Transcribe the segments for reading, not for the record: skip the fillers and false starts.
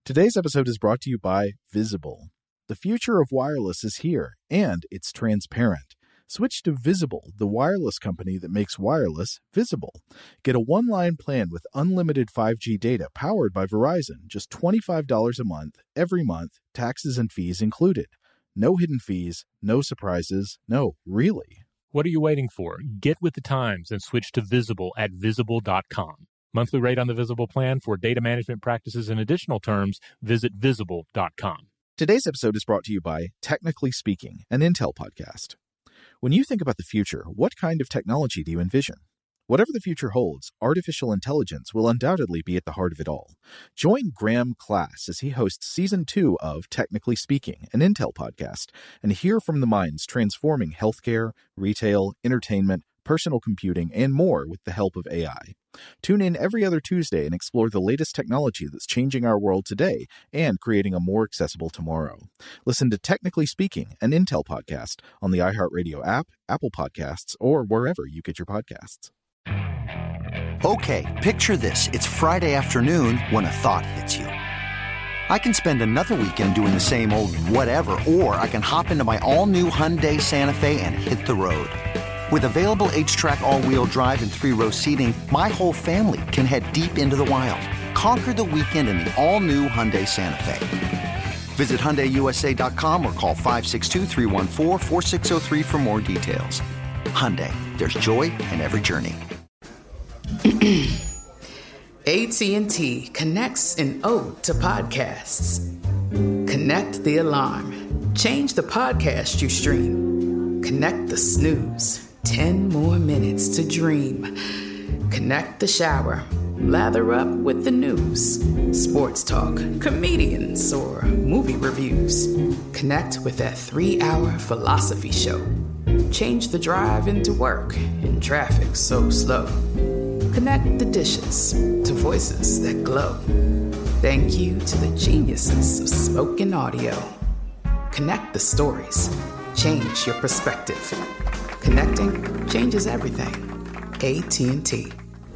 Today's episode is brought to you by Visible. The future of wireless is here, and it's transparent. Switch to Visible, the wireless company that makes wireless visible. Get a one-line plan with unlimited 5G data powered by Verizon, just $25 a month, every month, taxes and fees included. No hidden fees, no surprises, no, really. What are you waiting for? Get with the times and switch to Visible at Visible.com. Monthly rate on the Visible plan for data management practices and additional terms, visit Visible.com. Today's episode is brought to you by Technically Speaking, an Intel podcast. When you think about the future, what kind of technology do you envision? Whatever the future holds, artificial intelligence will undoubtedly be at the heart of it all. Join Graham Class as he hosts Season 2 of Technically Speaking, an Intel podcast, and hear from the minds transforming healthcare, retail, entertainment, personal computing, and more with the help of AI. Tune in every other Tuesday and explore the latest technology that's changing our world today and creating a more accessible tomorrow. Listen to Technically Speaking, an Intel podcast on the iHeartRadio app, Apple Podcasts, or wherever you get your podcasts. Okay, picture this. It's Friday afternoon when a thought hits you. I can spend another weekend doing the same old whatever, or I can hop into my all-new Hyundai Santa Fe and hit the road. With available H-Track all-wheel drive and 3-row seating, my whole family can head deep into the wild. Conquer the weekend in the all-new Hyundai Santa Fe. Visit HyundaiUSA.com or call 562-314-4603 for more details. Hyundai, there's joy in every journey. AT&T connects an ode to podcasts. Connect the alarm. Change the podcast you stream. Connect the snooze. 10 more minutes to dream. Connect the shower. Lather up with the news. Sports talk, comedians, or movie reviews. Connect with that 3-hour philosophy show. Change the drive into work in traffic so slow. Connect the dishes to voices that glow. Thank you to the geniuses of spoken audio. Connect the stories. Change your perspective. Connecting changes everything. AT&T.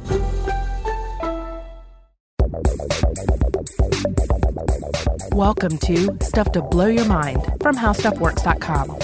Welcome to Stuff to Blow Your Mind from HowStuffWorks.com.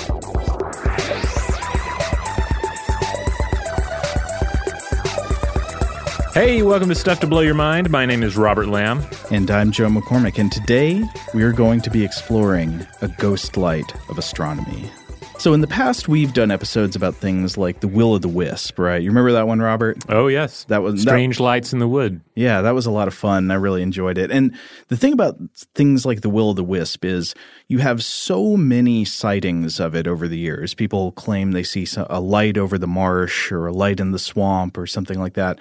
Hey, welcome to Stuff to Blow Your Mind. My name is Robert Lamb. And I'm Joe McCormick, and today we are going to be exploring a ghost light of astronomy. So in the past, we've done episodes about things like the Will-o'-the-Wisp, right? You remember that one, Robert? Oh, yes. That was Strange Lights in the Wood. Yeah, that was a lot of fun. I really enjoyed it. And the thing about things like the Will-o'-the-Wisp is you have so many sightings of it over the years. People claim they see a light over the marsh or a light in the swamp or something like that,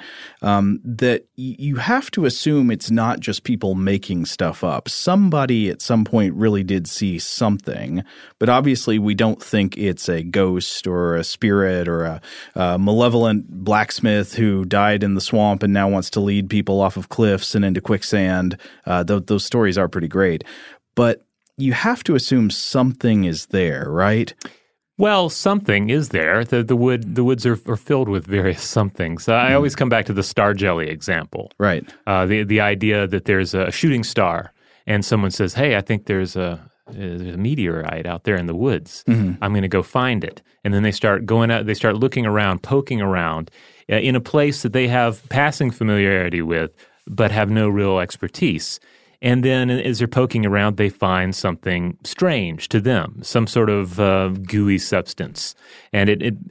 that you have to assume it's not just people making stuff up. Somebody at some point really did see something, but obviously we don't think it's a ghost or a spirit or a malevolent blacksmith who died in the swamp and now wants to lead people off of cliffs and into quicksand. Those stories are pretty great. But you have to assume something is there, right? Well, something is there. The woods are filled with various somethings. I always come back to the star jelly example. Right. The idea that there's a shooting star and someone says, hey, I think there's a meteorite out there in the woods. Mm-hmm. I'm going to go find it. And then they start going out, they start looking around, poking around in a place that they have passing familiarity with, but have no real expertise. And then as they're poking around, they find something strange to them, some sort of gooey substance. And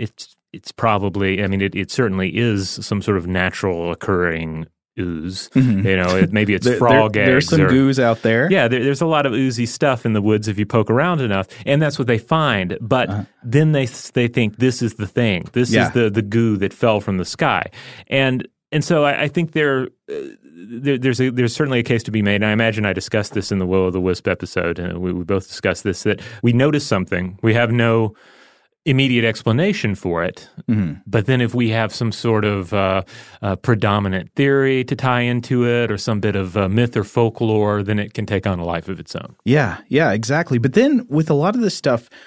it's probably, I mean, it certainly is some sort of natural occurring ooze. Mm-hmm. You know, maybe it's frog eggs. There's some goos out there. Yeah, there's a lot of oozy stuff in the woods if you poke around enough, and that's what they find. But then they think this is the thing. This is the goo that fell from the sky. And so I think there's certainly a case to be made, and I imagine I discussed this in the Will-o'-the-Wisp episode, and we both discussed this, that we notice something, we have no immediate explanation for it, but then if we have some sort of predominant theory to tie into it or some bit of myth or folklore, then it can take on a life of its own. Yeah, exactly. But then with a lot of this stuff,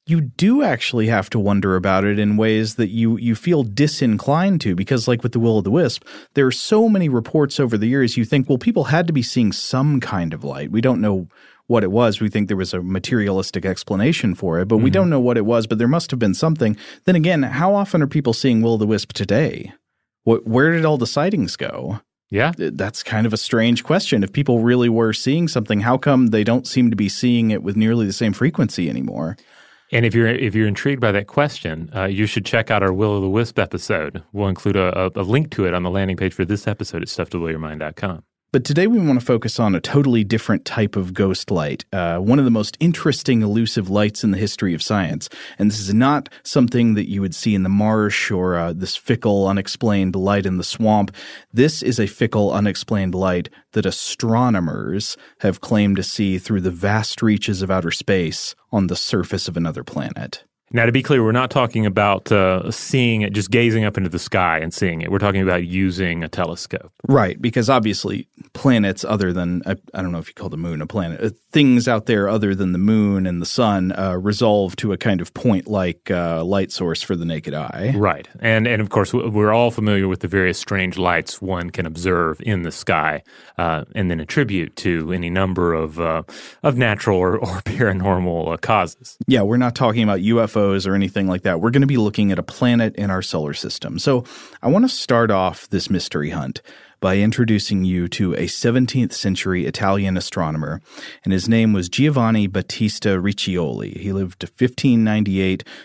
you do actually have to wonder about it in ways that you feel disinclined to, because like with the Will-o'-the-Wisp, there are so many reports over the years. You think, well, people had to be seeing some kind of light. We don't know what it was. We think there was a materialistic explanation for it, but we don't know what it was, but there must have been something. Then again, how often are people seeing Will-o'-the-Wisp today? Where did all the sightings go? Yeah. That's kind of a strange question. If people really were seeing something, how come they don't seem to be seeing it with nearly the same frequency anymore? And if you're intrigued by that question, you should check out our Will-o'-the-Wisp episode. We'll include a link to it on the landing page for this episode at StuffToBlowYourMind.com. But today we want to focus on a totally different type of ghost light, one of the most interesting elusive lights in the history of science. And this is not something that you would see in the marsh or this fickle, unexplained light in the swamp. This is a fickle, unexplained light that astronomers have claimed to see through the vast reaches of outer space on the surface of another planet. Now, to be clear, we're not talking about seeing it, just gazing up into the sky and seeing it. We're talking about using a telescope. Right, because obviously planets other than, I don't know if you call the moon a planet, things out there other than the moon and the sun resolve to a kind of point-like light source for the naked eye. Right. And of course, we're all familiar with the various strange lights one can observe in the sky and then attribute to any number of natural or paranormal causes. Yeah, we're not talking about UFOs or anything like that. We're going to be looking at a planet in our solar system. So I want to start off this mystery hunt by introducing you to a 17th century Italian astronomer, and his name was Giovanni Battista Riccioli. He lived 1598 to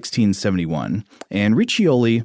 1671, and Riccioli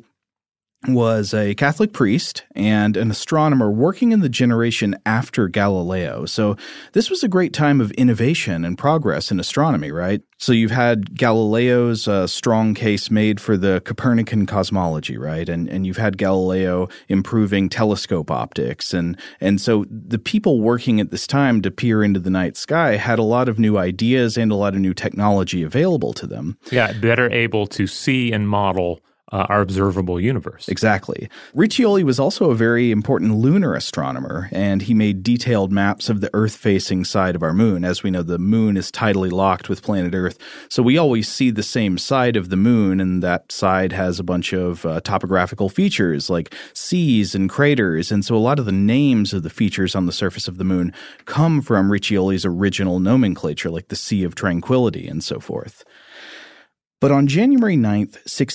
was a Catholic priest and an astronomer working in the generation after Galileo. So this was a great time of innovation and progress in astronomy, right? So you've had Galileo's strong case made for the Copernican cosmology, right? And you've had Galileo improving telescope optics. And so the people working at this time to peer into the night sky had a lot of new ideas and a lot of new technology available to them. Yeah, better able to see and model our observable universe. Exactly. Riccioli was also a very important lunar astronomer, and he made detailed maps of the Earth-facing side of our moon. As we know, the moon is tidally locked with planet Earth, so we always see the same side of the moon, and that side has a bunch of topographical features like seas and craters, and so a lot of the names of the features on the surface of the moon come from Riccioli's original nomenclature, like the Sea of Tranquility and so forth. But on January 9th,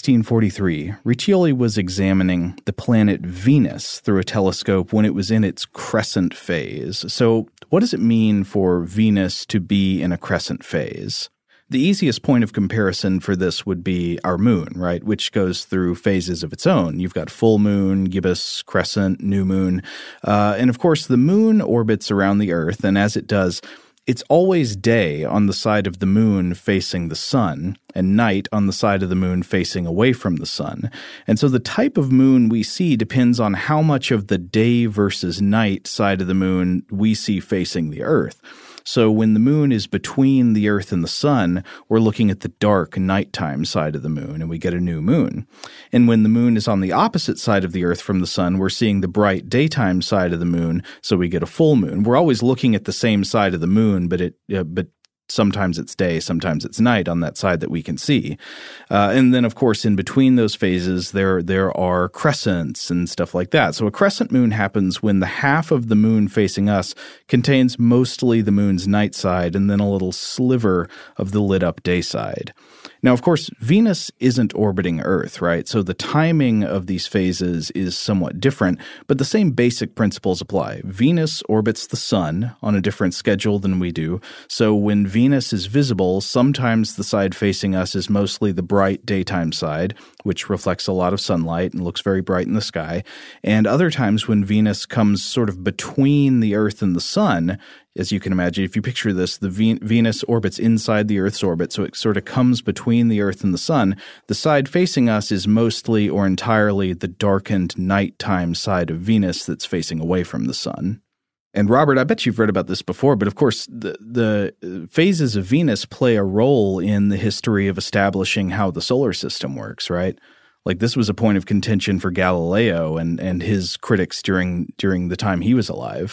1643, Riccioli was examining the planet Venus through a telescope when it was in its crescent phase. So what does it mean for Venus to be in a crescent phase? The easiest point of comparison for this would be our moon, right, which goes through phases of its own. You've got full moon, gibbous, crescent, new moon. And of course, the moon orbits around the Earth, and as it does, it's always day on the side of the moon facing the sun and night on the side of the moon facing away from the sun. And so the type of moon we see depends on how much of the day versus night side of the moon we see facing the Earth. So when the moon is between the Earth and the sun, we're looking at the dark nighttime side of the moon, and we get a new moon. And when the moon is on the opposite side of the Earth from the sun, we're seeing the bright daytime side of the moon, so we get a full moon. We're always looking at the same side of the moon, but sometimes it's day, sometimes it's night on that side that we can see. And then, of course, in between those phases, there are crescents and stuff like that. So a crescent moon happens when the half of the moon facing us contains mostly the moon's night side and then a little sliver of the lit-up day side. Now, of course, Venus isn't orbiting Earth, right? So the timing of these phases is somewhat different, but the same basic principles apply. Venus orbits the sun on a different schedule than we do. So when Venus is visible, sometimes the side facing us is mostly the bright daytime side, which reflects a lot of sunlight and looks very bright in the sky. And other times when Venus comes sort of between the Earth and the sun, as you can imagine, if you picture this, the Venus orbits inside the Earth's orbit, so it sort of comes between the Earth and the sun. The side facing us is mostly or entirely the darkened nighttime side of Venus that's facing away from the sun. And Robert, I bet you've read about this before, but of course the phases of Venus play a role in the history of establishing how the solar system works, right? Like this was a point of contention for Galileo and his critics during the time he was alive.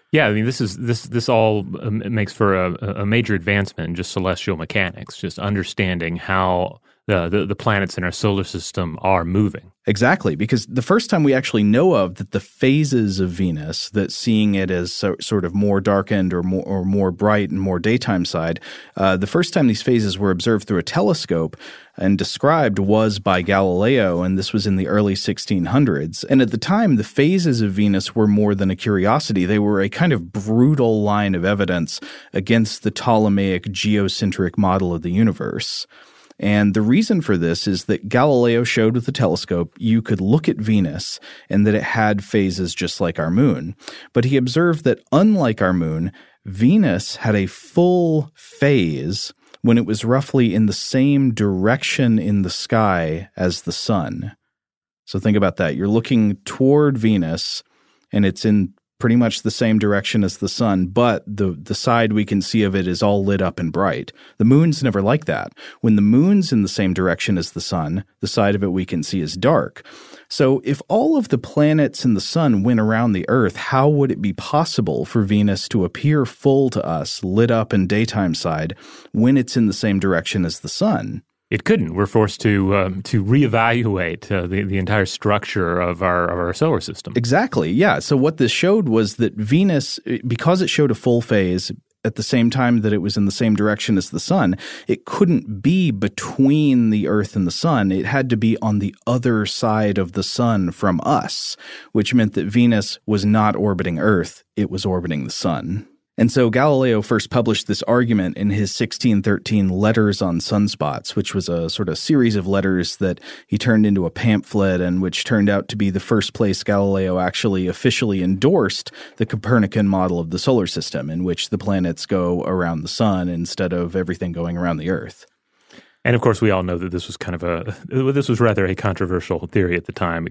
Yeah, I mean, this all makes for a major advancement in just celestial mechanics, just understanding how the planets in our solar system are moving. Exactly, because the first time we actually know of that the phases of Venus, that seeing it as sort of more darkened or more bright and more daytime side, the first time these phases were observed through a telescope and described was by Galileo, and this was in the early 1600s. And at the time, the phases of Venus were more than a curiosity. They were a kind of brutal line of evidence against the Ptolemaic geocentric model of the universe. And the reason for this is that Galileo showed with the telescope you could look at Venus and that it had phases just like our moon. But he observed that unlike our moon, Venus had a full phase when it was roughly in the same direction in the sky as the sun. So think about that. You're looking toward Venus and it's in pretty much the same direction as the sun, but the side we can see of it is all lit up and bright. The moon's never like that. When the moon's in the same direction as the sun, the side of it we can see is dark. So if all of the planets and the sun went around the Earth, how would it be possible for Venus to appear full to us, lit up and daytime side, when it's in the same direction as the sun? It couldn't. We're forced to reevaluate the entire structure of our solar system. Exactly, yeah. So what this showed was that Venus, because it showed a full phase at the same time that it was in the same direction as the sun, it couldn't be between the Earth and the sun. It had to be on the other side of the sun from us, which meant that Venus was not orbiting Earth, it was orbiting the sun. And so Galileo first published this argument in his 1613 Letters on Sunspots, which was a sort of series of letters that he turned into a pamphlet and which turned out to be the first place Galileo actually officially endorsed the Copernican model of the solar system, in which the planets go around the sun instead of everything going around the Earth. And of course, we all know that this was rather a controversial theory at the time.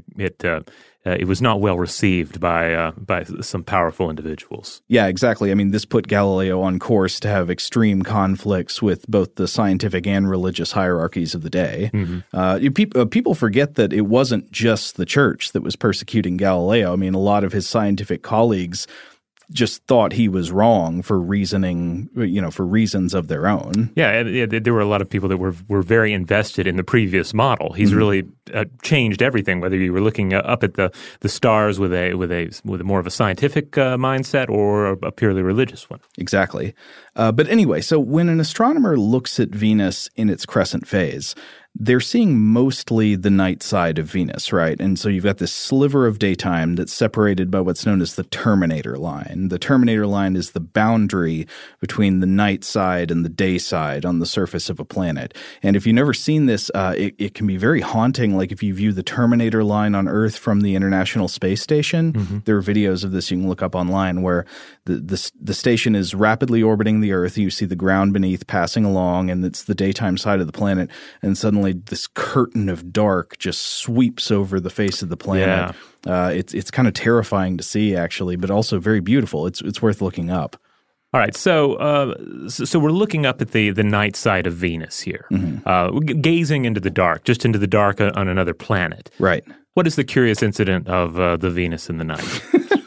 It was not well received by some powerful individuals. Yeah, exactly. I mean, this put Galileo on course to have extreme conflicts with both the scientific and religious hierarchies of the day. Mm-hmm. People forget that it wasn't just the church that was persecuting Galileo. I mean, a lot of his scientific colleagues just thought he was wrong for reasoning, for reasons of their own. Yeah, there were a lot of people that were very invested in the previous model. He's really changed everything, whether you were looking up at the stars with a more of a scientific mindset or a purely religious one. Exactly. But anyway, so when an astronomer looks at Venus in its crescent phase, they're seeing mostly the night side of Venus, right? And so you've got this sliver of daytime that's separated by what's known as the terminator line. The terminator line is the boundary between the night side and the day side on the surface of a planet. And if you've never seen this, it can be very haunting. Like if you view the terminator line on Earth from the International Space Station, there are videos of this you can look up online where the station is rapidly orbiting the Earth. You see the ground beneath passing along, and it's the daytime side of the planet, and suddenly this curtain of dark just sweeps over the face of the planet. Yeah. It's kind of terrifying to see, actually, but also very beautiful. It's worth looking up. All right, so we're looking up at the night side of Venus here, gazing into the dark, just into the dark on another planet. Right. What is the curious incident of the Venus in the night?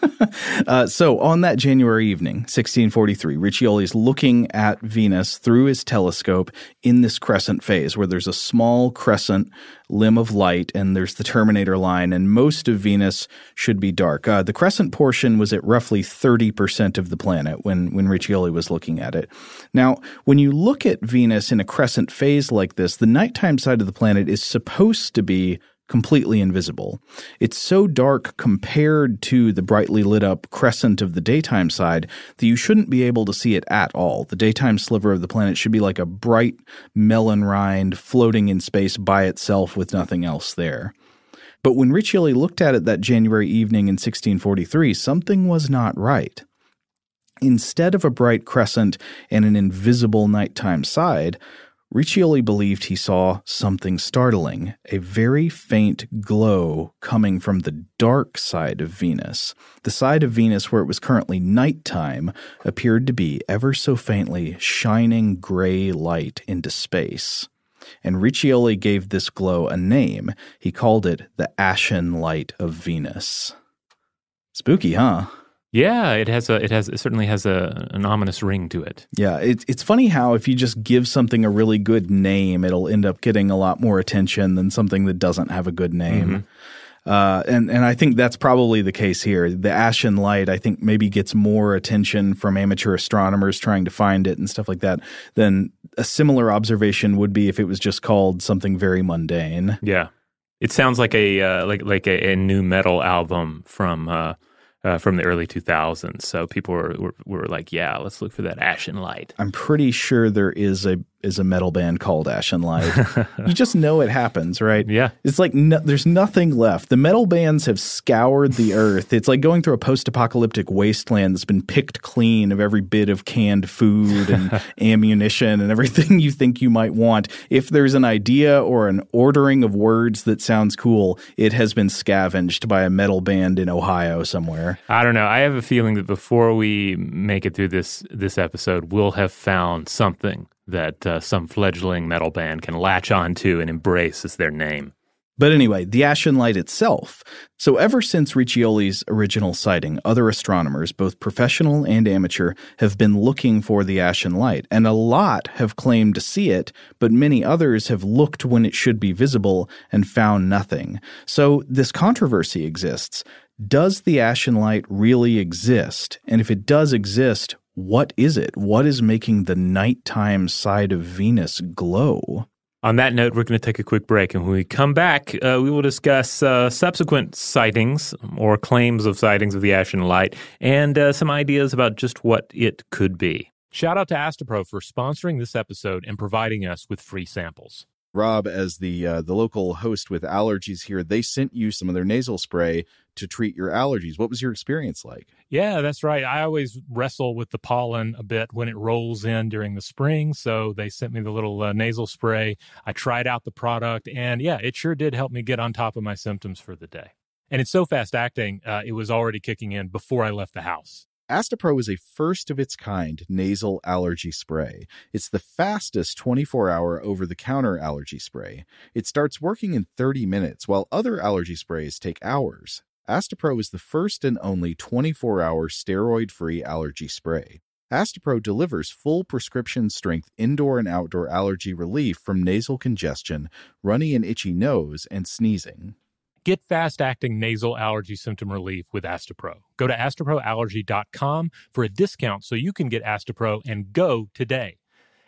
So on that January evening, 1643, Riccioli is looking at Venus through his telescope in this crescent phase where there's a small crescent limb of light and there's the terminator line, and most of Venus should be dark. The crescent portion was at roughly 30% of the planet when Riccioli was looking at it. Now, when you look at Venus in a crescent phase like this, the nighttime side of the planet is supposed to be completely invisible. It's so dark compared to the brightly lit up crescent of the daytime side that you shouldn't be able to see it at all. The daytime sliver of the planet should be like a bright melon rind floating in space by itself with nothing else there. But when Riccioli looked at it that January evening in 1643, something was not right. Instead of a bright crescent and an invisible nighttime side, Riccioli believed he saw something startling, a very faint glow coming from the dark side of Venus. The side of Venus where it was currently nighttime appeared to be ever so faintly shining gray light into space. And Riccioli gave this glow a name. He called it the Ashen Light of Venus. Spooky, huh? Yeah, it certainly has an ominous ring to it. Yeah, it's funny how if you just give something a really good name, it'll end up getting a lot more attention than something that doesn't have a good name. And I think that's probably the case here. The Ashen Light, I think, maybe gets more attention from amateur astronomers trying to find it and stuff like that than a similar observation would be if it was just called something very mundane. Yeah, it sounds like a new metal album from the early 2000s. So people were like, yeah, let's look for that Ashen Light. I'm pretty sure there is a metal band called Ashen Light. You just know it happens, right? Yeah. It's like there's nothing left. The metal bands have scoured the earth. It's like going through a post-apocalyptic wasteland that's been picked clean of every bit of canned food and ammunition and everything you think you might want. If there's an idea or an ordering of words that sounds cool, it has been scavenged by a metal band in Ohio somewhere. I don't know. I have a feeling that before we make it through this episode, we'll have found something that some fledgling metal band can latch onto and embrace as their name. But anyway, the Ashen Light itself. So ever since Riccioli's original sighting, other astronomers, both professional and amateur, have been looking for the Ashen Light. And a lot have claimed to see it, but many others have looked when it should be visible and found nothing. So this controversy exists. Does the Ashen Light really exist? And if it does exist, what is it? What is making the nighttime side of Venus glow? On that note, we're going to take a quick break, and when we come back, we will discuss subsequent sightings or claims of sightings of the Ashen Light and some ideas about just what it could be. Shout out to Astepro for sponsoring this episode and providing us with free samples. Rob, as the local host with allergies here, they sent you some of their nasal spray to treat your allergies. What was your experience like? Yeah, that's right. I always wrestle with the pollen a bit when it rolls in during the spring, so they sent me the little nasal spray. I tried out the product, and yeah, it sure did help me get on top of my symptoms for the day. And it's so fast-acting, it was already kicking in before I left the house. Astepro is a first-of-its-kind nasal allergy spray. It's the fastest 24-hour over-the-counter allergy spray. It starts working in 30 minutes, while other allergy sprays take hours. Astepro is the first and only 24-hour steroid-free allergy spray. Astepro delivers full prescription-strength indoor and outdoor allergy relief from nasal congestion, runny and itchy nose, and sneezing. Get fast-acting nasal allergy symptom relief with Astepro. Go to asteproallergy.com for a discount so you can get Astepro and go today.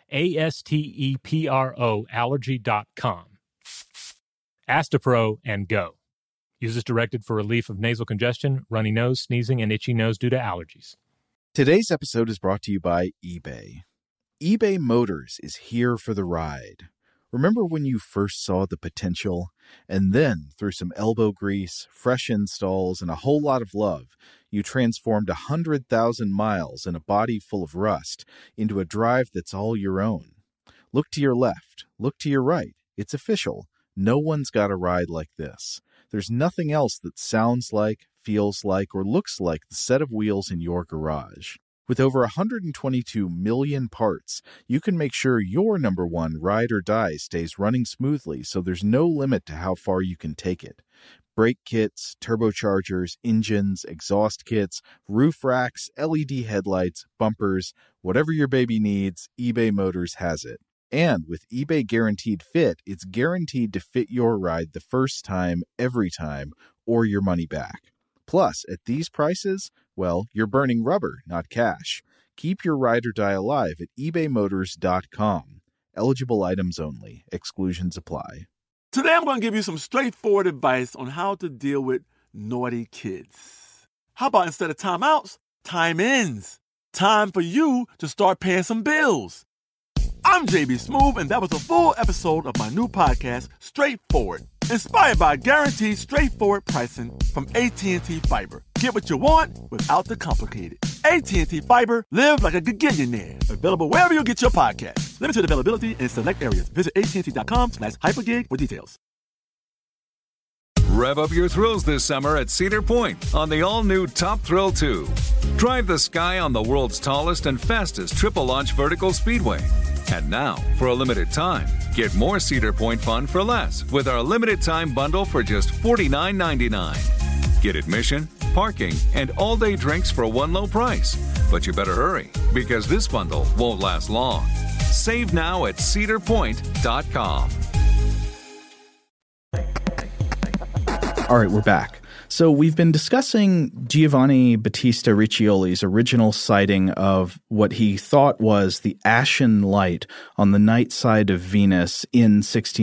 ASTEPRO allergy.com. Astepro and go. Use as directed for relief of nasal congestion, runny nose, sneezing, and itchy nose due to allergies. Today's episode is brought to you by eBay. eBay Motors is here for the ride. Remember when you first saw the potential? And then, through some elbow grease, fresh installs, and a whole lot of love, you transformed 100,000 miles and a body full of rust into a drive that's all your own. Look to your left. Look to your right. It's official. No one's got a ride like this. There's nothing else that sounds like, feels like, or looks like the set of wheels in your garage. With over 122 million parts, you can make sure your number one ride or die stays running smoothly so there's no limit to how far you can take it. Brake kits, turbochargers, engines, exhaust kits, roof racks, LED headlights, bumpers, whatever your baby needs, eBay Motors has it. And with eBay Guaranteed Fit, it's guaranteed to fit your ride the first time, every time, or your money back. Plus, at these prices, well, you're burning rubber, not cash. Keep your ride or die alive at ebaymotors.com. Eligible items only. Exclusions apply. Today I'm going to give you some straightforward advice on how to deal with naughty kids. How about instead of timeouts, time-ins? Time for you to start paying some bills. I'm JB Smoove, and that was a full episode of my new podcast, Straightforward, inspired by guaranteed straightforward pricing from AT&T Fiber. Get what you want without the complicated. AT&T Fiber, live like a gigillionaire. Available wherever you get your podcasts. Limited availability in select areas. Visit AT&T.com/hypergig for details. Rev up your thrills this summer at Cedar Point on the all-new Top Thrill 2. Drive the sky on the world's tallest and fastest triple-launch vertical speedway. And now, for a limited time, get more Cedar Point fun for less with our limited-time bundle for just $49.99. Get admission, parking, and all-day drinks for one low price. But you better hurry, because this bundle won't last long. Save now at cedarpoint.com. All right, we're back. So we've been discussing Giovanni Battista Riccioli's original sighting of what he thought was the ashen light on the night side of Venus in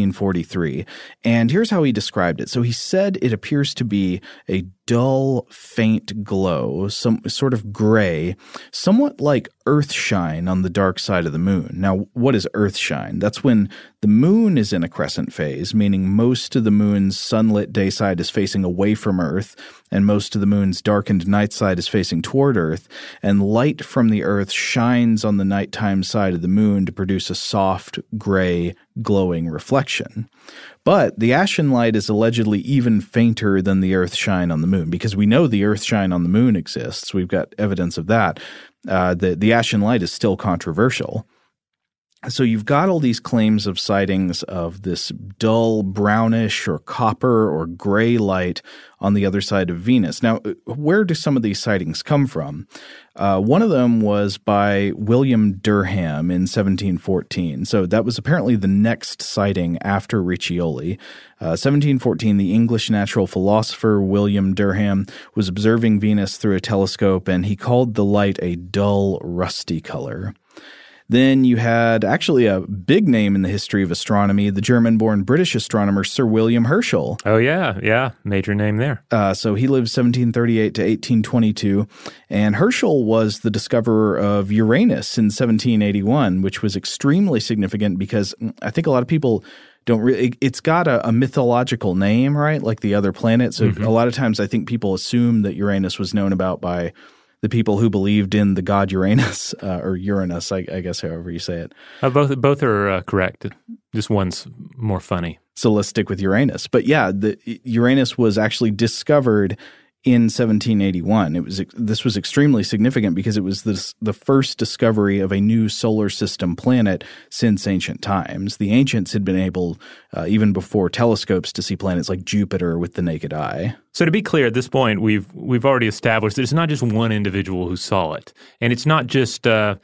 1643. And here's how he described it. So he said it appears to be a dull, faint glow, some sort of gray, somewhat like earthshine on the dark side of the moon. Now, what is earthshine? That's when the moon is in a crescent phase, meaning most of the moon's sunlit day side is facing away from Earth, and most of the moon's darkened night side is facing toward Earth, and light from the Earth shines on the nighttime side of the moon to produce a soft, gray, glowing reflection. But the ashen light is allegedly even fainter than the earth shine on the moon, because we know the earth shine on the moon exists. We've got evidence of that. The ashen light is still controversial. So you've got all these claims of sightings of this dull brownish or copper or gray light on the other side of Venus. Now, where do some of these sightings come from? One of them was by William Durham in 1714. So that was apparently the next sighting after Riccioli. 1714, the English natural philosopher William Durham was observing Venus through a telescope, and he called the light a dull, rusty color. Then you had actually a big name in the history of astronomy, the German-born British astronomer Sir William Herschel. Oh, yeah. Major name there. So he lived 1738 to 1822, and Herschel was the discoverer of Uranus in 1781, which was extremely significant because I think a lot of people don't really – it's got a mythological name, right, like the other planets. So a lot of times I think people assume that Uranus was known about by – the people who believed in the god Uranus, or Uranus, I guess, however you say it. Both are correct. Just one's more funny. So let's stick with Uranus. But yeah, Uranus was actually discovered in 1781. This was extremely significant because it was the first discovery of a new solar system planet since ancient times. The ancients had been able, even before telescopes, to see planets like Jupiter with the naked eye. So to be clear, at this point, we've already established that it's not just one individual who saw it, and it's not just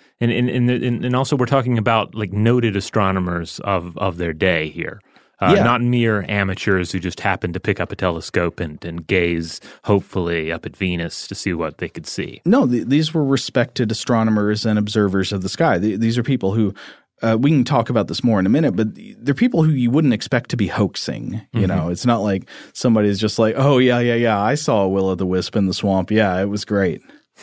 and also we're talking about like noted astronomers of their day here. Not mere amateurs who just happened to pick up a telescope and gaze, hopefully, up at Venus to see what they could see. No, these were respected astronomers and observers of the sky. These are people who we can talk about this more in a minute, but they're people who you wouldn't expect to be hoaxing. You know, it's not like somebody's just like, oh, yeah, I saw a will-o'-the-wisp in the swamp. Yeah, it was great.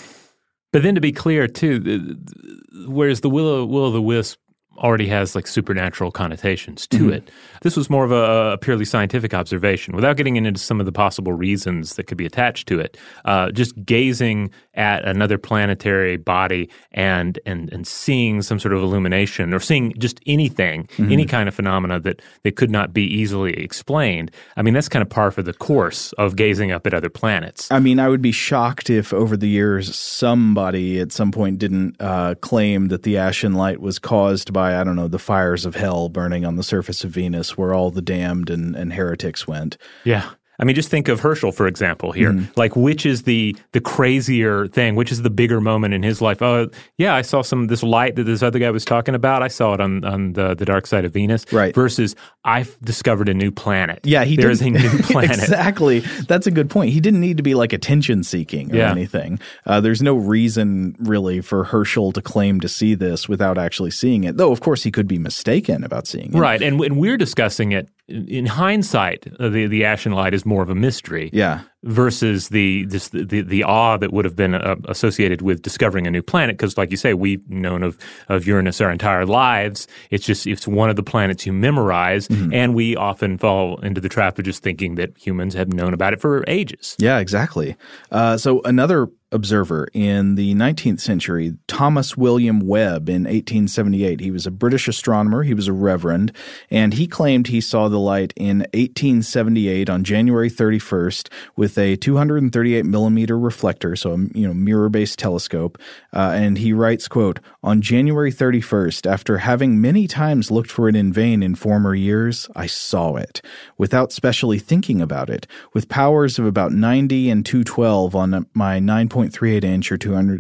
But then to be clear, too, whereas the will-o'-the-wisp already has like supernatural connotations to it. This was more of a purely scientific observation. Without getting into some of the possible reasons that could be attached to it, just gazing at another planetary body and seeing some sort of illumination, or seeing just anything, any kind of phenomena that could not be easily explained. I mean, that's kind of par for the course of gazing up at other planets. I mean, I would be shocked if over the years somebody at some point didn't claim that the ashen light was caused by, I don't know, the fires of hell burning on the surface of Venus where all the damned and heretics went. Yeah. I mean, just think of Herschel, for example, here. Like, which is the crazier thing? Which is the bigger moment in his life? Oh, yeah, I saw this light that this other guy was talking about. I saw it on the dark side of Venus. Right. Versus, I've discovered a new planet. Yeah, there's a new planet. Exactly. That's a good point. He didn't need to be like attention-seeking or anything. There's no reason really for Herschel to claim to see this without actually seeing it. Though, of course, he could be mistaken about seeing it. Right. And we're discussing it. In hindsight, the ashen light is more of a mystery. Yeah. Versus the awe that would have been associated with discovering a new planet, because, like you say, we've known of Uranus our entire lives. It's one of the planets you memorize, and we often fall into the trap of just thinking that humans have known about it for ages. Yeah, exactly. So another observer in the 19th century, Thomas William Webb, in 1878. He was a British astronomer. He was a reverend, and he claimed he saw the light in 1878 on January 31st with with a 238 millimeter reflector, so a mirror-based telescope, and he writes, quote, "On January 31st, after having many times looked for it in vain in former years, I saw it, without specially thinking about it, with powers of about 90 and 212 on my 9.38-inch or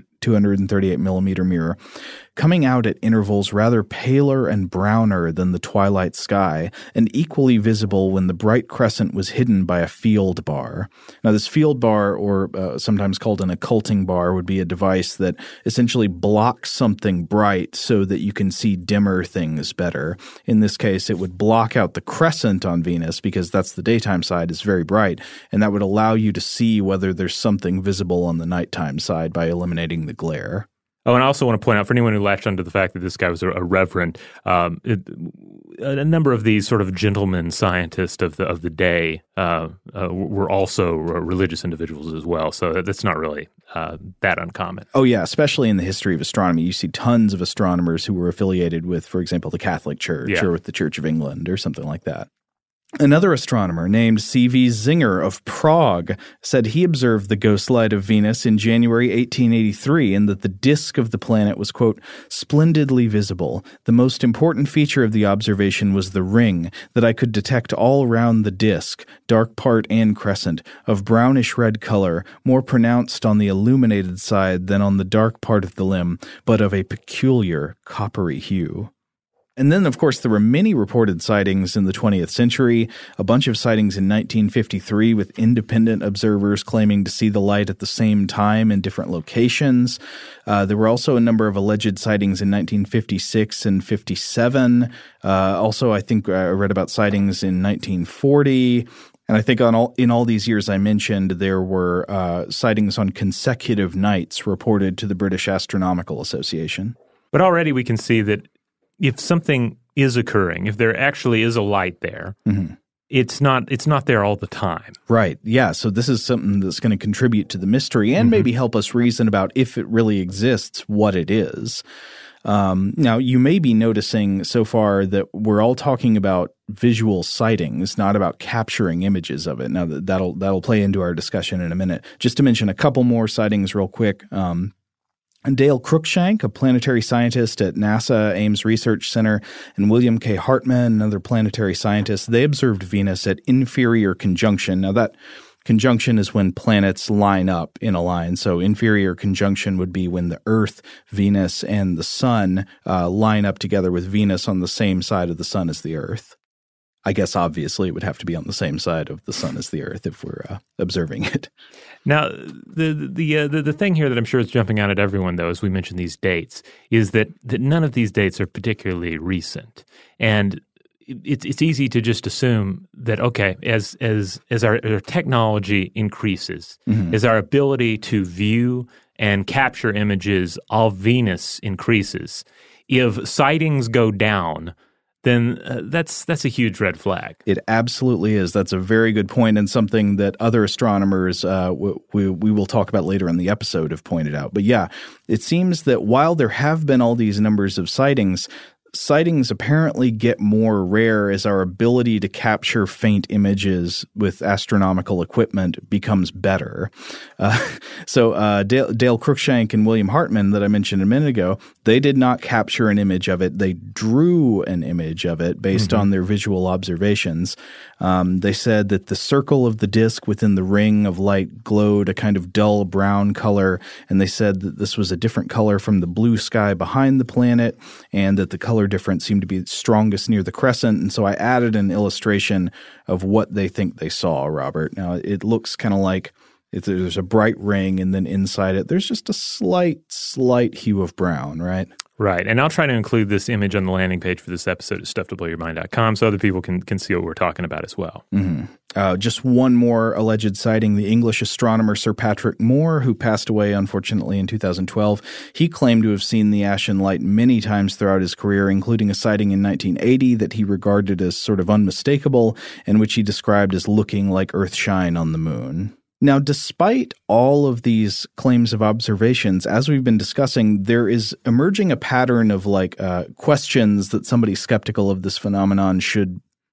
238 millimeter mirror, coming out at intervals rather paler and browner than the twilight sky, and equally visible when the bright crescent was hidden by a field bar." Now, this field bar, or sometimes called an occulting bar, would be a device that essentially blocks something bright so that you can see dimmer things better. In this case, it would block out the crescent on Venus because that's the daytime side, is very bright, and that would allow you to see whether there's something visible on the nighttime side by eliminating the glare. Oh, and I also want to point out, for anyone who latched onto the fact that this guy was a reverend, a number of these sort of gentlemen scientists of the day were also religious individuals as well. So that's not really that uncommon. Oh, yeah, especially in the history of astronomy. You see tons of astronomers who were affiliated with, for example, the Catholic Church or with the Church of England or something like that. Another astronomer named C.V. Zinger of Prague said he observed the ghost light of Venus in January 1883 and that the disk of the planet was, quote, "splendidly visible. The most important feature of the observation was the ring that I could detect all round the disk, dark part and crescent, of brownish-red color, more pronounced on the illuminated side than on the dark part of the limb, but of a peculiar coppery hue." And then, of course, there were many reported sightings in the 20th century, a bunch of sightings in 1953 with independent observers claiming to see the light at the same time in different locations. There were also a number of alleged sightings in 1956 and 57. Also, I think I read about sightings in 1940. And I think in all these years I mentioned, there were sightings on consecutive nights reported to the British Astronomical Association. But already we can see that if something is occurring, if there actually is a light there, it's not there all the time. Right. Yeah. So this is something that's going to contribute to the mystery and maybe help us reason about, if it really exists, what it is. Now, you may be noticing so far that we're all talking about visual sightings, not about capturing images of it. Now, that'll play into our discussion in a minute. Just to mention a couple more sightings real quick. Dale Cruikshank, a planetary scientist at NASA Ames Research Center, and William K. Hartman, another planetary scientist, they observed Venus at inferior conjunction. Now, that conjunction is when planets line up in a line. So inferior conjunction would be when the Earth, Venus, and the Sun line up together, with Venus on the same side of the Sun as the Earth. I guess obviously it would have to be on the same side of the Sun as the Earth if we're observing it. Now, the thing here that I'm sure is jumping out at everyone, though, as we mentioned these dates, is that none of these dates are particularly recent, and it's easy to just assume that, okay, as our technology increases, as our ability to view and capture images of Venus increases, if sightings go down, then that's a huge red flag. It absolutely is. That's a very good point, and something that other astronomers we will talk about later in the episode have pointed out. But yeah, it seems that while there have been all these numbers of sightings apparently get more rare as our ability to capture faint images with astronomical equipment becomes better. So Dale Cruikshank and William Hartman that I mentioned a minute ago, they did not capture an image of it. They drew an image of it based on their visual observations. They said that the circle of the disk within the ring of light glowed a kind of dull brown color, and they said that this was a different color from the blue sky behind the planet, and that the color difference seemed to be strongest near the crescent. And so I added an illustration of what they think they saw, Robert. Now, it looks kind of like there's a bright ring, and then inside it, there's just a slight hue of brown, right? Right. And I'll try to include this image on the landing page for this episode at StuffToBlowYourMind.com so other people can see what we're talking about as well. Just one more alleged sighting. The English astronomer Sir Patrick Moore, who passed away, unfortunately, in 2012, he claimed to have seen the ashen light many times throughout his career, including a sighting in 1980 that he regarded as sort of unmistakable and which he described as looking like Earthshine on the moon. Now, despite all of these claims of observations, as we've been discussing, there is emerging a pattern of questions that somebody skeptical of this phenomenon should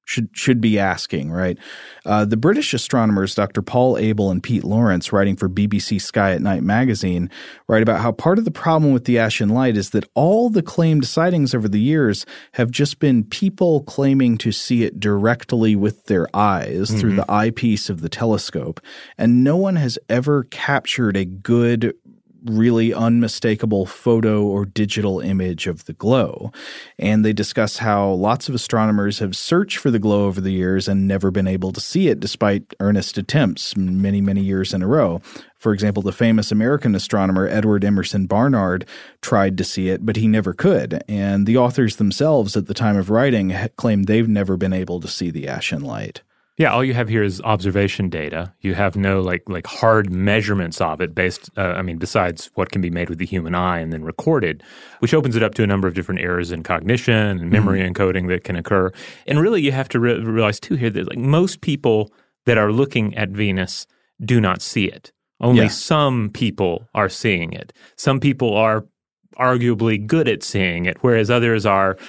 should be asking, right? The British astronomers, Dr. Paul Abel and Pete Lawrence, writing for BBC Sky at Night magazine, write about how part of the problem with the Ashen Light is that all the claimed sightings over the years have just been people claiming to see it directly with their eyes through the eyepiece of the telescope, and no one has ever captured a good, really unmistakable photo or digital image of the glow. And they discuss how lots of astronomers have searched for the glow over the years and never been able to see it despite earnest attempts many, many years in a row. For example, the famous American astronomer Edward Emerson Barnard tried to see it, but he never could. And the authors themselves at the time of writing claimed they've never been able to see the Ashen Light. Yeah, all you have here is observation data. You have no like hard measurements of it besides what can be made with the human eye and then recorded, which opens it up to a number of different errors in cognition and memory encoding that can occur. And really you have to realize too here that most people that are looking at Venus do not see it. Only some people are seeing it. Some people are arguably good at seeing it, whereas others are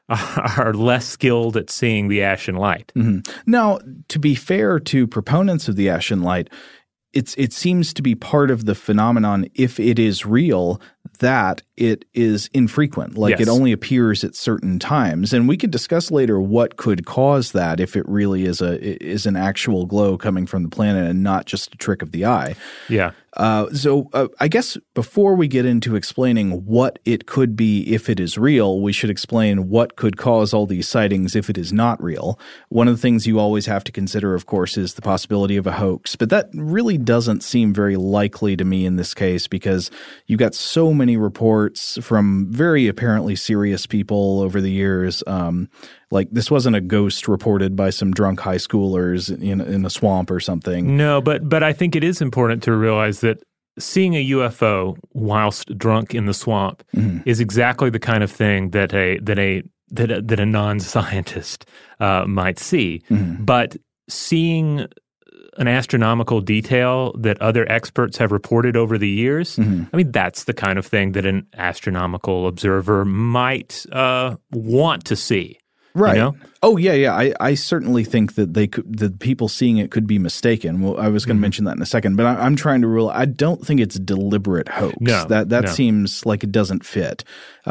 less skilled at seeing the Ashen Light. Now, to be fair to proponents of the Ashen Light, it seems to be part of the phenomenon, if it is real, that it is infrequent. It only appears at certain times. And we could discuss later what could cause that if it really is an actual glow coming from the planet and not just a trick of the eye. Yeah. So I guess before we get into explaining what it could be if it is real, we should explain what could cause all these sightings if it is not real. One of the things you always have to consider, of course, is the possibility of a hoax. But that really doesn't seem very likely to me in this case because you've got so many reports from very apparently serious people over the years. This wasn't a ghost reported by some drunk high schoolers in a swamp or something. No, but I think it is important to realize that seeing a UFO whilst drunk in the swamp is exactly the kind of thing that a non-scientist might see. But seeing an astronomical detail that other experts have reported over the years, that's the kind of thing that an astronomical observer might want to see. Right. You know? Oh, yeah. I certainly think that the people seeing it could be mistaken. Well, I was going to mention that in a second, but I'm trying to rule. I don't think it's deliberate hoax. No, that seems like it doesn't fit.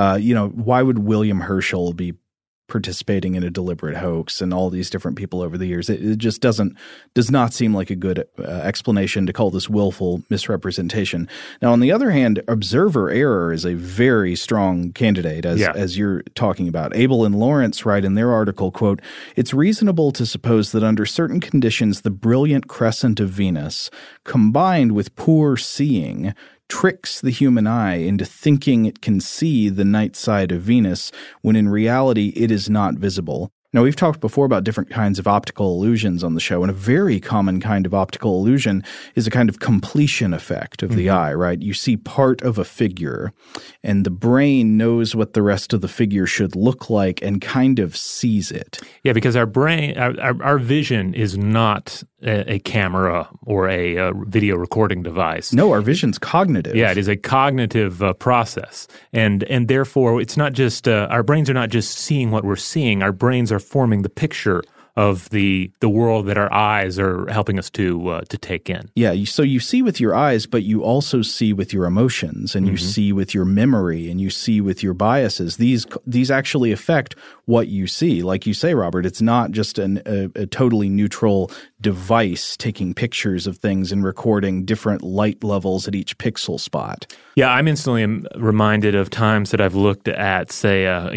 Why would William Herschel be participating in a deliberate hoax and all these different people over the years? It just does not seem like a good explanation to call this willful misrepresentation. Now, on the other hand, observer error is a very strong candidate, as you're talking about. Abel and Lawrence write in their article, quote, "It's reasonable to suppose that under certain conditions, the brilliant crescent of Venus, combined with poor seeing, tricks the human eye into thinking it can see the night side of Venus when in reality it is not visible. Now, we've talked before about different kinds of optical illusions on the show, and a very common kind of optical illusion is a kind of completion effect of the eye, right? You see part of a figure, and the brain knows what the rest of the figure should look like and kind of sees it. Yeah, because our brain, our vision is not a camera or a video recording device. No, our vision's cognitive. Yeah, it is a cognitive process. And therefore, it's not just, our brains are not just seeing what we're seeing. Our brains are forming the picture of the world that our eyes are helping us to take in. Yeah, so you see with your eyes, but you also see with your emotions, and you see with your memory, and you see with your biases. These actually affect what you see. Like you say, Robert, it's not just a totally neutral device taking pictures of things and recording different light levels at each pixel spot. Yeah, I'm instantly reminded of times that I've looked at, say, a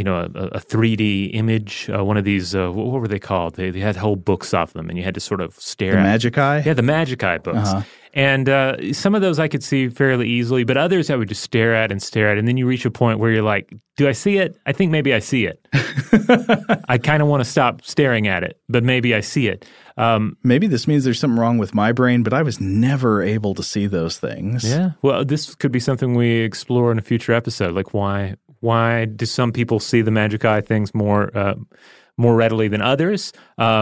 3D image, one of these, what were they called? They had whole books of them, and you had to sort of stare at. The Magic Eye? Yeah, the Magic Eye books. And some of those I could see fairly easily, but others I would just stare at, and then you reach a point where you're like, do I see it? I think maybe I see it. I kind of want to stop staring at it, but maybe I see it. Maybe this means there's something wrong with my brain, but I was never able to see those things. Yeah, well, this could be something we explore in a future episode, like why do some people see the Magic Eye things more readily than others?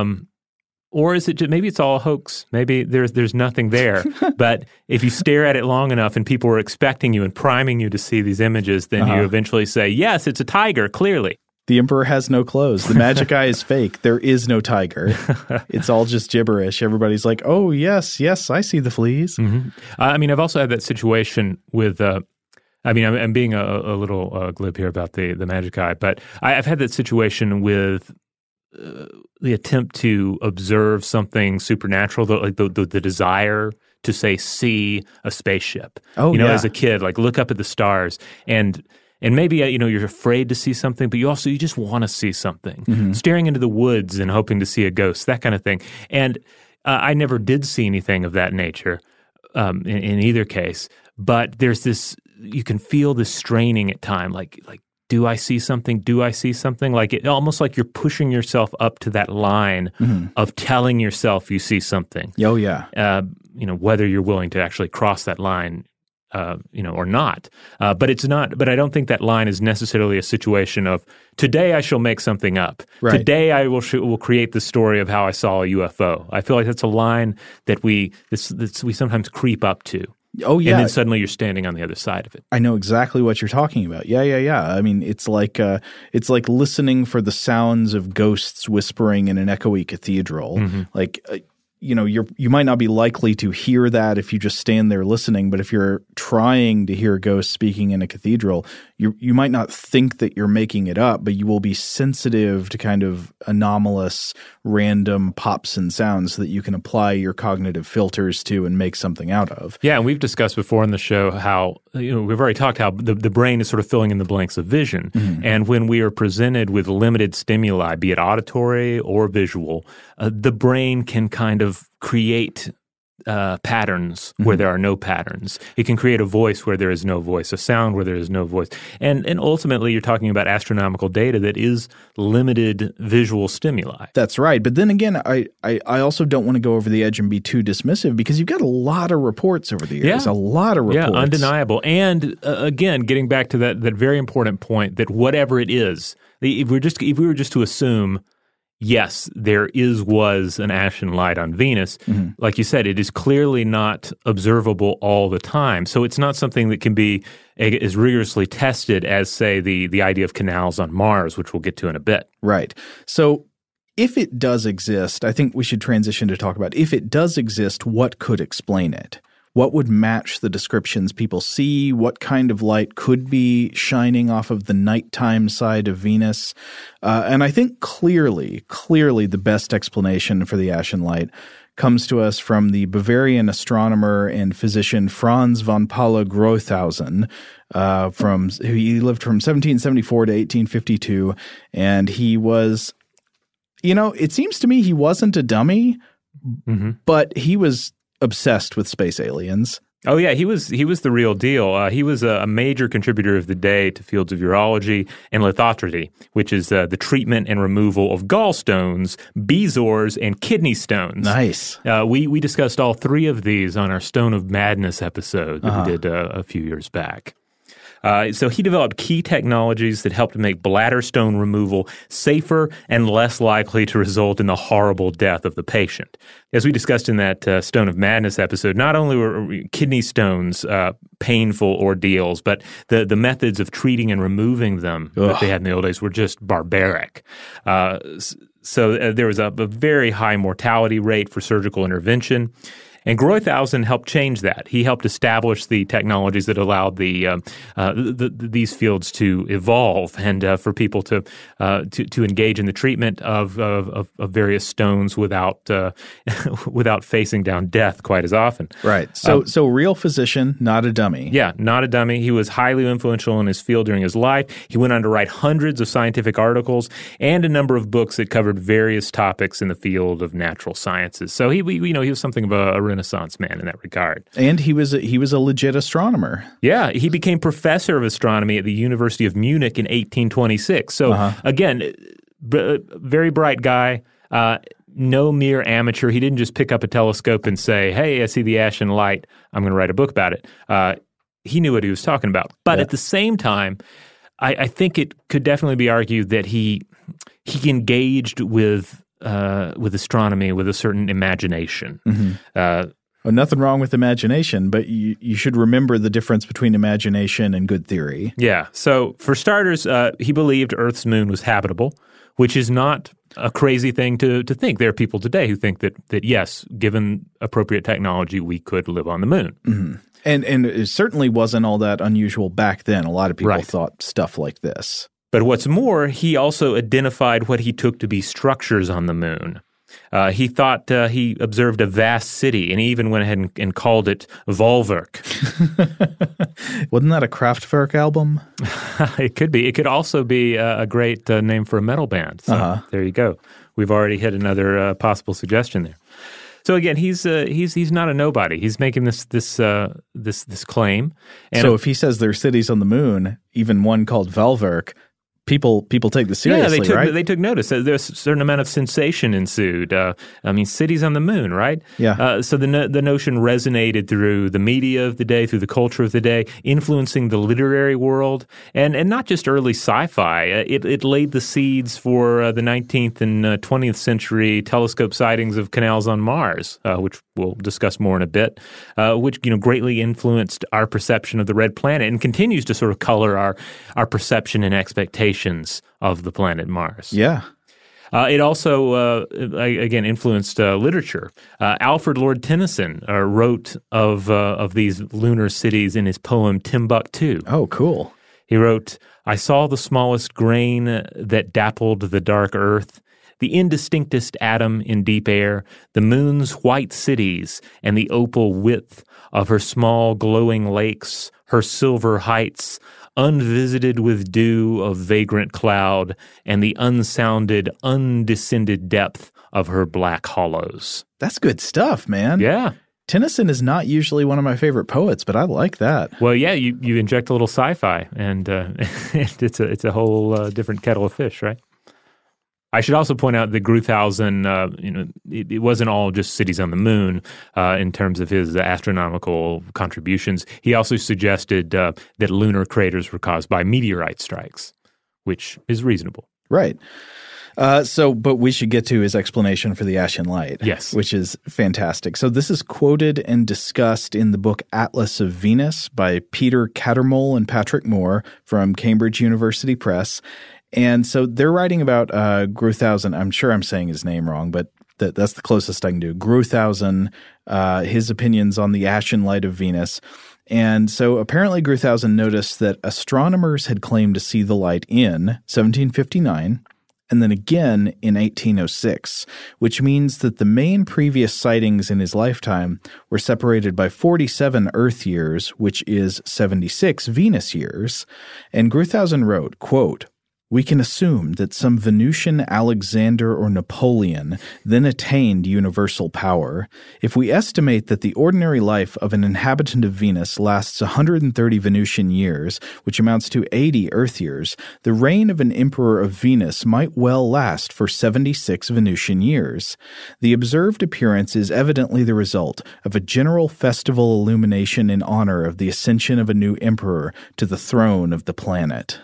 Or is it just, maybe it's all a hoax? Maybe there's nothing there. But if you stare at it long enough and people are expecting you and priming you to see these images, then you eventually say, yes, it's a tiger, clearly. The emperor has no clothes. The magic eye is fake. There is no tiger. It's all just gibberish. Everybody's like, oh, yes, I see the fleas. Mm-hmm. I've also had that situation with I'm being a little glib here about the magic eye, but I've had that situation with the attempt to observe something supernatural, the desire to, say, see a spaceship. As a kid, like look up at the stars and maybe, you're afraid to see something, but you just want to see something. Staring into the woods and hoping to see a ghost, that kind of thing. And I never did see anything of that nature in either case. But there's this, you can feel this straining at time, like do I see something? Do I see something? Almost like you're pushing yourself up to that line of telling yourself you see something. Oh, yeah. Whether you're willing to actually cross that line or not. But it's not. But I don't think that line is necessarily a situation of today I shall make something up. Right. Today I will create the story of how I saw a UFO. I feel like that's a line that we sometimes creep up to. Oh, yeah. And then suddenly you're standing on the other side of it. I know exactly what you're talking about. Yeah. I mean, it's like listening for the sounds of ghosts whispering in an echoey cathedral. You might not be likely to hear that if you just stand there listening, but if you're trying to hear ghosts speaking in a cathedral, you might not think that you're making it up, but you will be sensitive to kind of anomalous, random pops and sounds so that you can apply your cognitive filters to and make something out of. Yeah, and we've discussed before in the show how, we've already talked how the brain is sort of filling in the blanks of vision. And when we are presented with limited stimuli, be it auditory or visual, the brain can kind of create patterns where there are no patterns. It can create a voice where there is no voice, a sound where there is no voice. And ultimately, you're talking about astronomical data that is limited visual stimuli. That's right. But then again, I also don't want to go over the edge and be too dismissive because you've got a lot of reports over the years, a lot of reports. Yeah, undeniable. And again, getting back to that very important point that whatever it is, if we were just to assume yes, there was an ashen light on Venus. Like you said, it is clearly not observable all the time. So it's not something that can be as rigorously tested as, say, the idea of canals on Mars, which we'll get to in a bit. Right. So if it does exist, I think we should transition to talk about if it does exist, what could explain it? What would match the descriptions people see? What kind of light could be shining off of the nighttime side of Venus? And I think clearly the best explanation for the ashen light comes to us from the Bavarian astronomer and physician Franz von Paula Grothausen. He lived from 1774 to 1852, and he was, it seems to me he wasn't a dummy, but he was obsessed with space aliens. Oh yeah, he was the real deal. He was a major contributor of the day to fields of urology and lithotrity, which is the treatment and removal of gallstones, Bezoars, and kidney stones. Nice. We discussed all three of these on our Stone of Madness episode that we did a few years back. So he developed key technologies that helped to make bladder stone removal safer and less likely to result in the horrible death of the patient. As we discussed in that Stone of Madness episode, not only were kidney stones painful ordeals, but the methods of treating and removing them that they had in the old days were just barbaric. So there was a very high mortality rate for surgical intervention. And Grothausen helped change that. He helped establish the technologies that allowed these fields to evolve and for people to engage in the treatment of various stones without facing down death quite as often. Right. So real physician, not a dummy. Yeah, not a dummy. He was highly influential in his field during his life. He went on to write hundreds of scientific articles and a number of books that covered various topics in the field of natural sciences. So he was something of a Renaissance man in that regard. And he was a legit astronomer. Yeah, he became professor of astronomy at the University of Munich in 1826. So again, very bright guy, no mere amateur. He didn't just pick up a telescope and say, hey, I see the ashen light, I'm going to write a book about it. He knew what he was talking about. But at the same time, I think it could definitely be argued that he engaged with astronomy with a certain imagination. Oh, nothing wrong with imagination, but you should remember the difference between imagination and good theory. Yeah. So for starters, he believed Earth's moon was habitable, which is not a crazy thing to think. There are people today who think that yes, given appropriate technology, we could live on the moon. Mm-hmm. And it certainly wasn't all that unusual back then. A lot of people Right. thought stuff like this. But what's more, he also identified what he took to be structures on the moon. He thought he observed a vast city, and he even went ahead and called it Volwerk. Wasn't that a Kraftwerk album? It could be. It could also be a great name for a metal band. So there you go. We've already hit another possible suggestion there. So again, he's not a nobody. He's making this claim. And So if he says there's cities on the moon, even one called Volwerk, people take this seriously, right? They took notice. There's a certain amount of sensation ensued. Cities on the moon, right? Yeah. So the notion resonated through the media of the day, through the culture of the day, influencing the literary world, and not just early sci-fi. It laid the seeds for the 19th and 20th century telescope sightings of canals on Mars, which we'll discuss more in a bit, which greatly influenced our perception of the red planet and continues to sort of color our perception and expectations of the planet Mars. Yeah. It also, again, influenced literature. Alfred Lord Tennyson wrote of these lunar cities in his poem Timbuktu. Oh, cool. He wrote, "I saw the smallest grain that dappled the dark earth, the indistinctest atom in deep air, the moon's white cities, and the opal width of her small glowing lakes, her silver heights, unvisited with dew of vagrant cloud, and the unsounded, undescended depth of her black hollows." That's good stuff, man. Yeah. Tennyson is not usually one of my favorite poets, but I like that. Well, yeah, you inject a little sci-fi, and it's a whole different kettle of fish, right? I should also point out that Gruthausen, it wasn't all just cities on the moon in terms of his astronomical contributions. He also suggested that lunar craters were caused by meteorite strikes, which is reasonable. Right. But we should get to his explanation for the Ashen Light. Yes. Which is fantastic. So this is quoted and discussed in the book Atlas of Venus by Peter Cattermole and Patrick Moore from Cambridge University Press. And so they're writing about Gruthausen. I'm sure I'm saying his name wrong, but that's the closest I can do. Gruthausen, his opinions on the Ashen Light of Venus. And so apparently Gruthausen noticed that astronomers had claimed to see the light in 1759 and then again in 1806, which means that the main previous sightings in his lifetime were separated by 47 Earth years, which is 76 Venus years. And Gruthausen wrote, quote, "We can assume that some Venusian Alexander or Napoleon then attained universal power. If we estimate that the ordinary life of an inhabitant of Venus lasts 130 Venusian years, which amounts to 80 Earth years, the reign of an emperor of Venus might well last for 76 Venusian years. The observed appearance is evidently the result of a general festival illumination in honor of the ascension of a new emperor to the throne of the planet."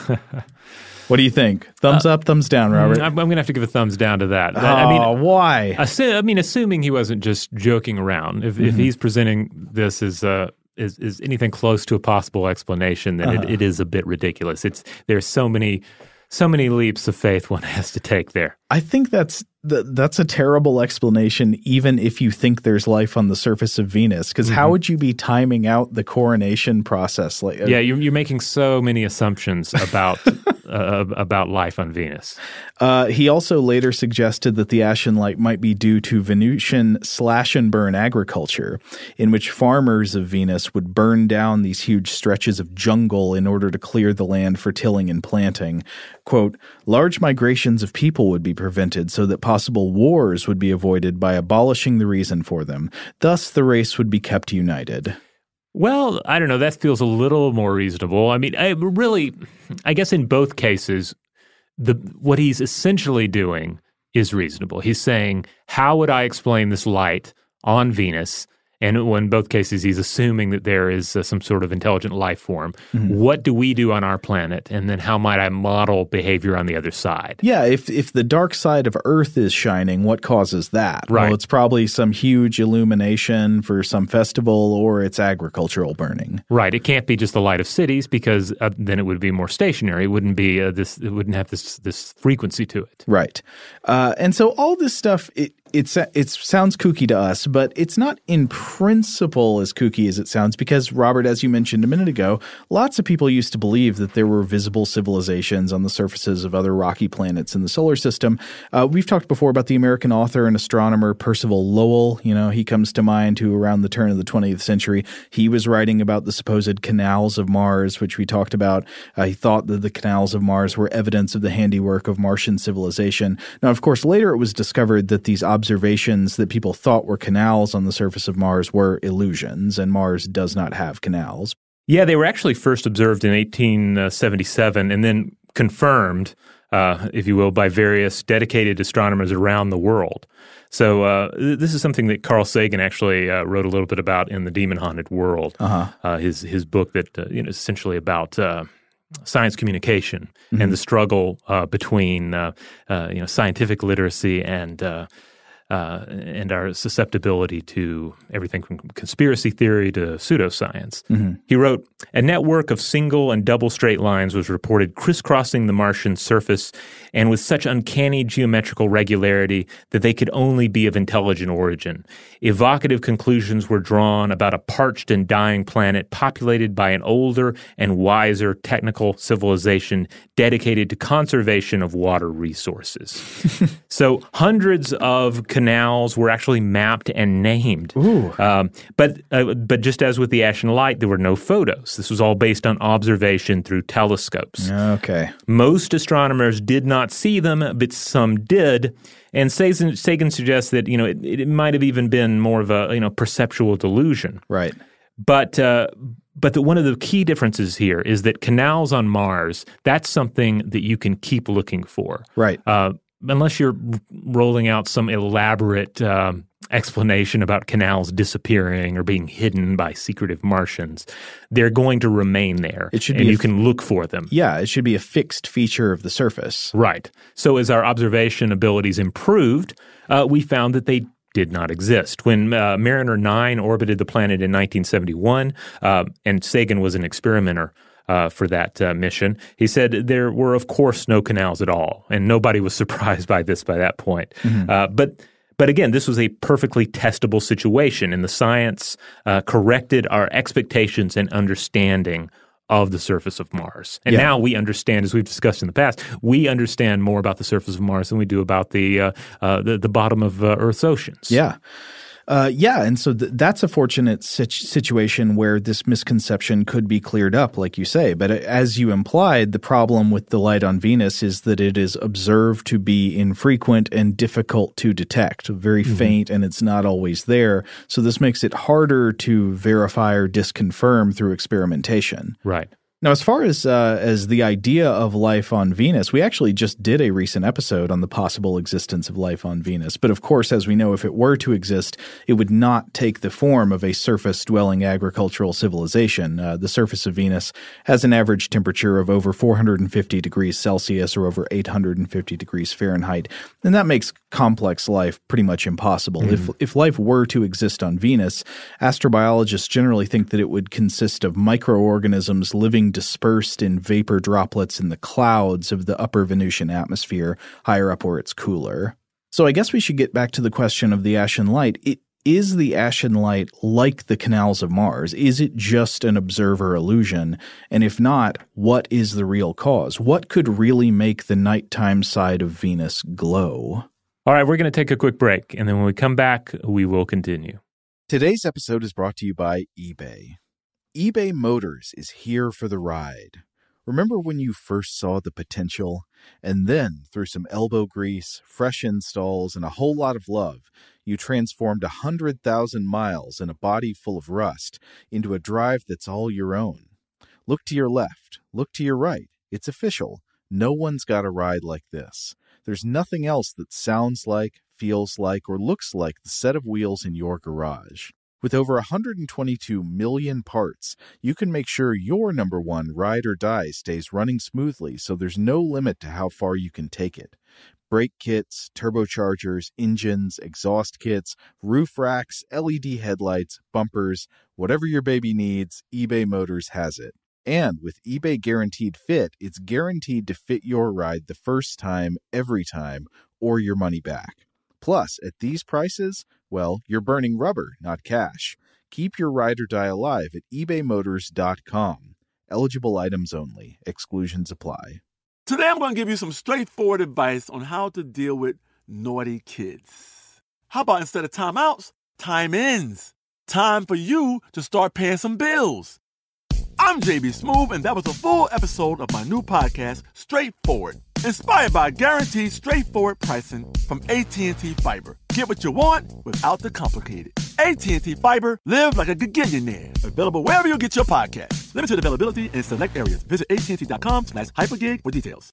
What do you think? Thumbs up, thumbs down, Robert? I'm going to have to give a thumbs down to that. Why? Assuming he wasn't just joking around. If he's presenting this as anything close to a possible explanation, then it is a bit ridiculous. There's so many leaps of faith one has to take there. I think that's a terrible explanation, even if you think there's life on the surface of Venus, because how would you be timing out the coronation process? You're making so many assumptions about about life on Venus. He also later suggested that the Ashen Light might be due to Venusian slash-and-burn agriculture, in which farmers of Venus would burn down these huge stretches of jungle in order to clear the land for tilling and planting. Quote, "Large migrations of people would be prevented so that possible wars would be avoided by abolishing the reason for them. Thus, the race would be kept united." Well, I don't know. That feels a little more reasonable. I mean, I guess in both cases, what he's essentially doing is reasonable. He's saying, how would I explain this light on Venus And in both cases, he's assuming that there is some sort of intelligent life form. What do we do on our planet? And then how might I model behavior on the other side? Yeah, if the dark side of Earth is shining, what causes that? Right. Well, it's probably some huge illumination for some festival, or it's agricultural burning. Right. It can't be just the light of cities, because then it would be more stationary. It wouldn't be it wouldn't have this frequency to it. Right. And so all this stuff, it sounds kooky to us, but it's not in principle as kooky as it sounds, because, Robert, as you mentioned a minute ago, lots of people used to believe that there were visible civilizations on the surfaces of other rocky planets in the solar system. We've talked before about the American author and astronomer Percival Lowell. You know, he comes to mind, who around the turn of the 20th century, he was writing about the supposed canals of Mars, which we talked about. He thought that the canals of Mars were evidence of the handiwork of Martian civilization. Now, of course, later it was discovered that these observations that people thought were canals on the surface of Mars were illusions, and Mars does not have canals. Yeah, they were actually first observed in 1877 and then confirmed, if you will, by various dedicated astronomers around the world. So this is something that Carl Sagan actually wrote a little bit about in The Demon Haunted World, his book that essentially about science communication and the struggle between scientific literacy and our susceptibility to everything from conspiracy theory to pseudoscience. He wrote, "A network of single and double straight lines was reported crisscrossing the Martian surface, and with such uncanny geometrical regularity that they could only be of intelligent origin. Evocative conclusions were drawn about a parched and dying planet populated by an older and wiser technical civilization dedicated to conservation of water resources." So hundreds of canals were actually mapped and named. But just as with the Ashen Light, there were no photos. This was all based on observation through telescopes. Okay. Most astronomers did not see them, but some did. And Sagan suggests that it might have even been more of a perceptual delusion. Right. But one of the key differences here is that canals on Mars, that's something that you can keep looking for. Right. Unless you're rolling out some elaborate explanation about canals disappearing or being hidden by secretive Martians, they're going to remain there. It should and be you can look for them. Yeah, it should be a fixed feature of the surface. Right. So as our observation abilities improved, we found that they did not exist. When Mariner 9 orbited the planet in 1971, and Sagan was an experimenter for that mission, he said there were, of course, no canals at all, and nobody was surprised by this by that point. But again, this was a perfectly testable situation, and the science corrected our expectations and understanding of the surface of Mars. And now we understand, as we've discussed in the past, we understand more about the surface of Mars than we do about the bottom of Earth's oceans. And so that's a fortunate situation where this misconception could be cleared up, like you say. But as you implied, the problem with the light on Venus is that it is observed to be infrequent and difficult to detect, very faint, and it's not always there. So this makes it harder to verify or disconfirm through experimentation. Right. Now, as far as the idea of life on Venus, we actually just did a recent episode on the possible existence of life on Venus. But of course, as we know, if it were to exist, it would not take the form of a surface-dwelling agricultural civilization. The surface of Venus has an average temperature of over 450 degrees Celsius or over 850 degrees Fahrenheit, and that makes complex life pretty much impossible. If life were to exist on Venus, astrobiologists generally think that it would consist of microorganisms living dispersed in vapor droplets in the clouds of the upper Venusian atmosphere, higher up where it's cooler. So I guess we should get back to the question of the Ashen Light. Is the Ashen Light like the canals of Mars? Is it just an observer illusion? And if not, what is the real cause? What could really make the nighttime side of Venus glow? All right, we're going to take a quick break, and then when we come back, we will continue. Today's episode is brought to you by eBay. eBay Motors is here for the ride. Remember when you first saw the potential? And then, through some elbow grease, fresh installs, and a whole lot of love, you transformed 100,000 miles and a body full of rust into a drive that's all your own. Look to your left. Look to your right. It's official. No one's got a ride like this. There's nothing else that sounds like, feels like, or looks like the set of wheels in your garage. With over 122 million parts, you can make sure your number one ride or die stays running smoothly so there's no limit to how far you can take it. Brake kits, turbochargers, engines, exhaust kits, roof racks, LED headlights, bumpers, whatever your baby needs, eBay Motors has it. And with eBay Guaranteed Fit, it's guaranteed to fit your ride the first time, every time, or your money back. Plus, at these prices, well, you're burning rubber, not cash. Keep your ride or die alive at ebaymotors.com. Eligible items only. Exclusions apply. Today I'm going to give you some straightforward advice on how to deal with naughty kids. How about instead of timeouts, time-ins? Time for you to start paying some bills. I'm JB Smoove, and that was a full episode of my new podcast, Straightforward, inspired by guaranteed straightforward pricing from AT&T Fiber. Get what you want without the complicated. AT&T Fiber, live like a gigillionaire. Available wherever you get your podcasts. Limited availability in select areas. Visit AT&T.com/hypergig for details.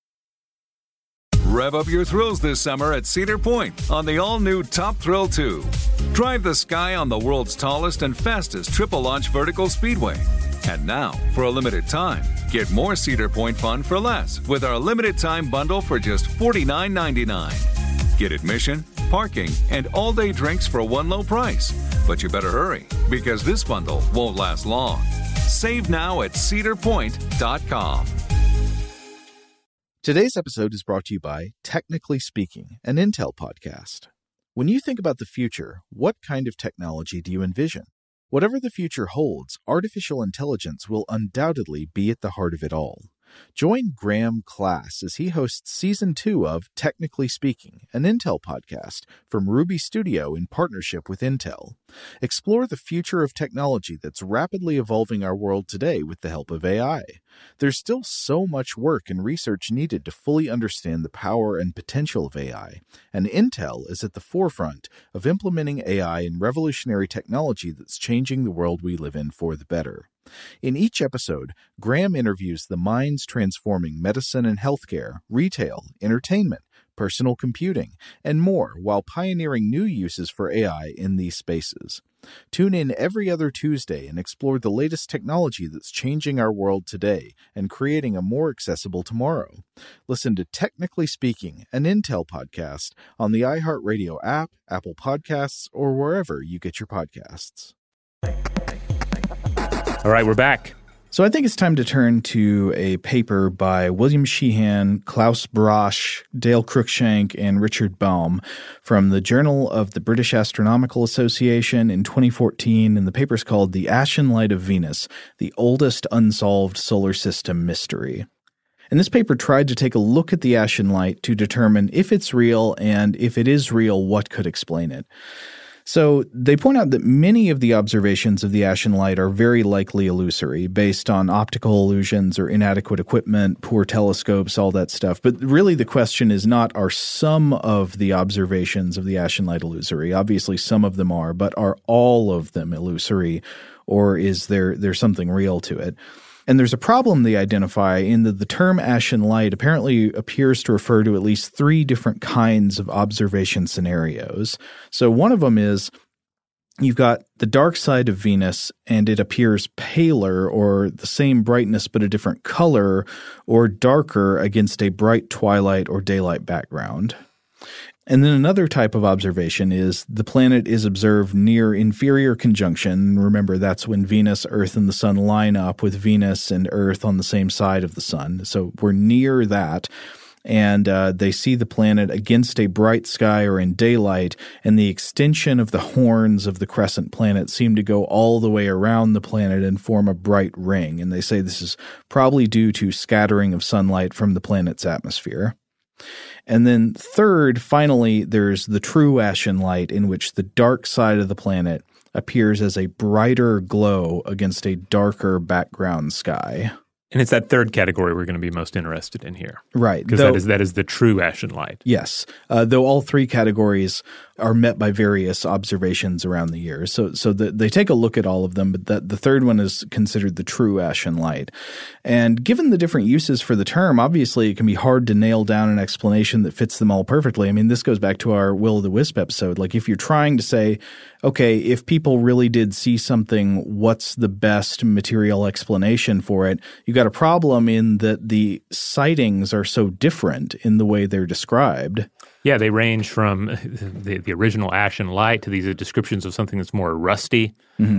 Rev up your thrills this summer at Cedar Point on the all-new Top Thrill 2. Drive the sky on the world's tallest and fastest triple-launch vertical speedway. And now, for a limited time, get more Cedar Point fun for less with our limited-time bundle for just $49.99. Get admission, parking, and all-day drinks for one low price. But you better hurry, because this bundle won't last long. Save now at cedarpoint.com. Today's episode is brought to you by Technically Speaking, an Intel podcast. When you think about the future, what kind of technology do you envision? Whatever the future holds, artificial intelligence will undoubtedly be at the heart of it all. Join Graham Class as he hosts Season 2 of Technically Speaking, an Intel podcast from Ruby Studio in partnership with Intel. Explore the future of technology that's rapidly evolving our world today with the help of AI. There's still so much work and research needed to fully understand the power and potential of AI, and Intel is at the forefront of implementing AI in revolutionary technology that's changing the world we live in for the better. In each episode, Graham interviews the minds transforming medicine and healthcare, retail, entertainment, personal computing, and more while pioneering new uses for AI in these spaces. Tune in every other Tuesday and explore the latest technology that's changing our world today and creating a more accessible tomorrow. Listen to Technically Speaking, an Intel podcast on the iHeartRadio app, Apple Podcasts, or wherever you get your podcasts. All right, we're back. So I think it's time to turn to a paper by William Sheehan, Klaus Brosch, Dale Cruikshank, and Richard Baum from the Journal of the British Astronomical Association in 2014, and the paper is called The Ashen Light of Venus, the Oldest Unsolved Solar System Mystery. And this paper tried to take a look at the ashen light to determine if it's real, and if it is real, what could explain it. So they point out that many of the observations of the ashen light are very likely illusory, based on optical illusions or inadequate equipment, poor telescopes, all that stuff. But really the question is not, are some of the observations of the ashen light illusory? Obviously some of them are, but are all of them illusory, or is there something real to it? And there's a problem they identify in that the term ashen light apparently appears to refer to at least 3 different kinds of observation scenarios. So one of them is you've got the dark side of Venus and it appears paler or the same brightness but a different color or darker against a bright twilight or daylight background. And then another type of observation is the planet is observed near inferior conjunction. Remember, that's when Venus, Earth, and the Sun line up with Venus and Earth on the same side of the Sun. So we're near that. And they see the planet against a bright sky or in daylight, and the extension of the horns of the crescent planet seem to go all the way around the planet and form a bright ring. And they say this is probably due to scattering of sunlight from the planet's atmosphere. And then third, finally, there's the true ashen light, in which the dark side of the planet appears as a brighter glow against a darker background sky. And it's that third category we're going to be most interested in here. Right. Because that is the true ashen light. Yes. Though all 3 categories are met by various observations around the year. So they take a look at all of them, but the third one is considered the true ashen light. And given the different uses for the term, obviously it can be hard to nail down an explanation that fits them all perfectly. I mean, this goes back to our Will-o'-the-Wisp episode. Like, if you're trying to say, okay, if people really did see something, what's the best material explanation for it? You got a problem in that the sightings are so different in the way they're described. Yeah, they range from the original ashen light to these descriptions of something that's more rusty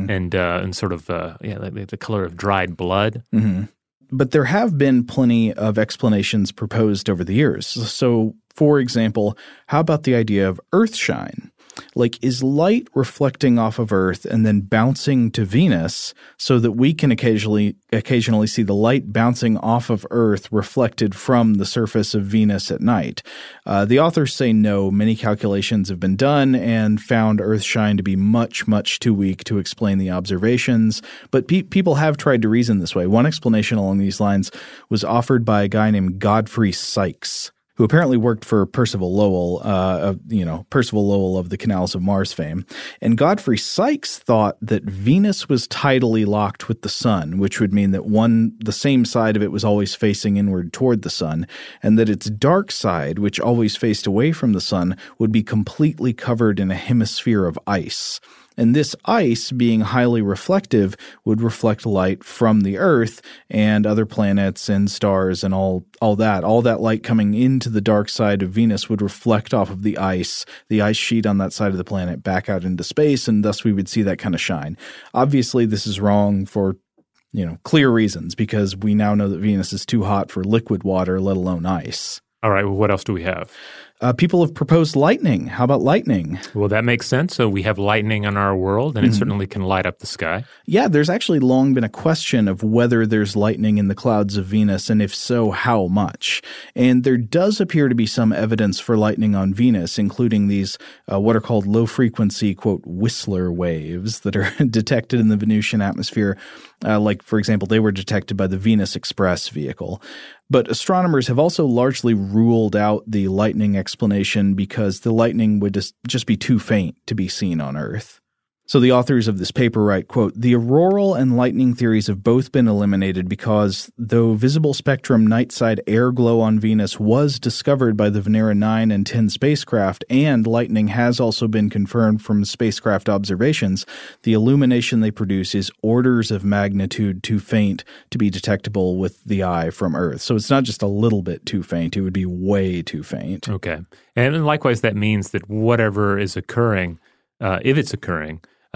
and sort of like the color of dried blood. Mm-hmm. But there have been plenty of explanations proposed over the years. So, for example, how about the idea of earthshine? Like, is light reflecting off of Earth and then bouncing to Venus so that we can occasionally see the light bouncing off of Earth reflected from the surface of Venus at night? The authors say no. Many calculations have been done and found earthshine to be much, much too weak to explain the observations. But people have tried to reason this way. One explanation along these lines was offered by a guy named Godfrey Sykes, who apparently worked for Percival Lowell, Percival Lowell of the Canals of Mars fame. And Godfrey Sykes thought that Venus was tidally locked with the sun, which would mean that the same side of it was always facing inward toward the sun, and that its dark side, which always faced away from the sun, would be completely covered in a hemisphere of ice. And this ice, being highly reflective, would reflect light from the Earth and other planets and stars and all that. All that light coming into the dark side of Venus would reflect off of the ice sheet on that side of the planet back out into space, and thus we would see that kind of shine. Obviously, this is wrong for clear reasons, because we now know that Venus is too hot for liquid water, let alone ice. All right, well, what else do we have? People have proposed lightning. How about lightning? Well, that makes sense. So we have lightning on our world, and it certainly can light up the sky. Yeah, there's actually long been a question of whether there's lightning in the clouds of Venus, and if so, how much. And there does appear to be some evidence for lightning on Venus, including these what are called low-frequency, quote, Whistler waves that are detected in the Venusian atmosphere. Like, for example, they were detected by the Venus Express vehicle. But astronomers have also largely ruled out the lightning explanation because the lightning would just be too faint to be seen on Earth. So the authors of this paper write, quote, "The auroral and lightning theories have both been eliminated because, though visible spectrum night-side air glow on Venus was discovered by the Venera 9 and 10 spacecraft, and lightning has also been confirmed from spacecraft observations, the illumination they produce is orders of magnitude too faint to be detectable with the eye from Earth." So it's not just a little bit too faint, it would be way too faint. Okay. And likewise, that means that whatever is occurring, if it's occurring,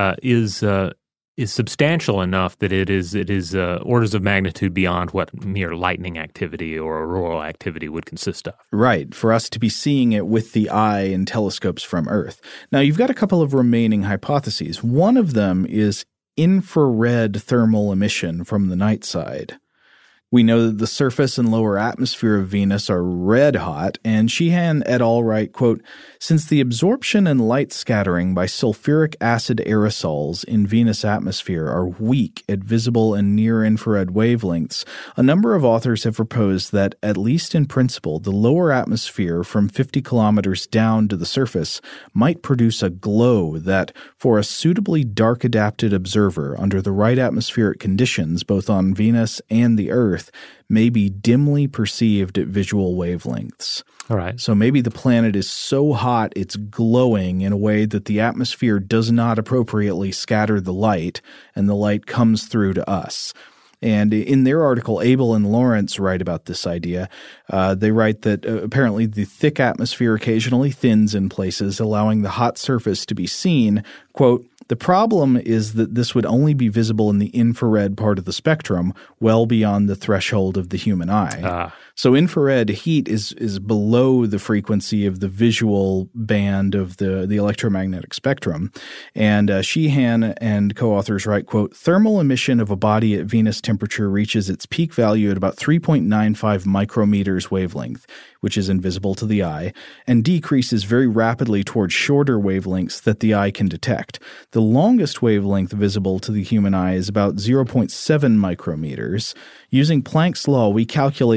is substantial enough that it is orders of magnitude beyond what mere lightning activity or auroral activity would consist of. Right, for us to be seeing it with the eye in telescopes from Earth. Now, you've got a couple of remaining hypotheses. One of them is infrared thermal emission from the night side. We know that the surface and lower atmosphere of Venus are red hot, and Sheehan et al. Write, quote, "Since the absorption and light scattering by sulfuric acid aerosols in Venus' atmosphere are weak at visible and near-infrared wavelengths, a number of authors have proposed that, at least in principle, the lower atmosphere from 50 kilometers down to the surface might produce a glow that, for a suitably dark-adapted observer under the right atmospheric conditions both on Venus and the Earth, may be dimly perceived at visual wavelengths." All right. So maybe the planet is so hot it's glowing in a way that the atmosphere does not appropriately scatter the light, and the light comes through to us. And in their article, Abel and Lawrence write about this idea. They write that apparently the thick atmosphere occasionally thins in places, allowing the hot surface to be seen. Quote, "The problem is that this would only be visible in the infrared part of the spectrum, well beyond the threshold of the human eye." So infrared heat is below the frequency of the visual band of the electromagnetic spectrum. And Sheehan and co-authors write, quote, "Thermal emission of a body at Venus temperature reaches its peak value at about 3.95 micrometers wavelength, which is invisible to the eye, and decreases very rapidly towards shorter wavelengths that the eye can detect. The longest wavelength visible to the human eye is about 0.7 micrometers. Using Planck's law, we calculate that when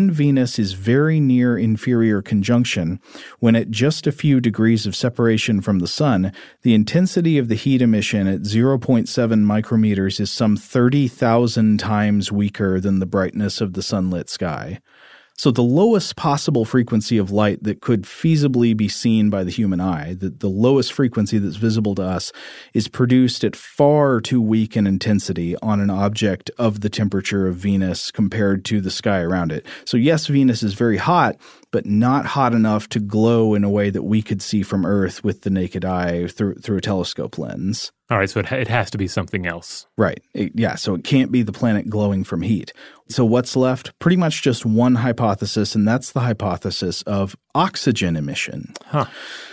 when Venus is very near inferior conjunction, when at just a few degrees of separation from the Sun, the intensity of the heat emission at 0.7 micrometers is some 30,000 times weaker than the brightness of the sunlit sky. So the lowest possible frequency of light that could feasibly be seen by the human eye, the lowest frequency that's visible to us, is produced at far too weak an intensity on an object of the temperature of Venus compared to the sky around it. So yes, Venus is very hot, but not hot enough to glow in a way that we could see from Earth with the naked eye through a telescope lens. All right, so it has to be something else. Right. So it can't be the planet glowing from heat. So what's left? Pretty much just one hypothesis, and that's the hypothesis of oxygen emission. Huh.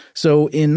So in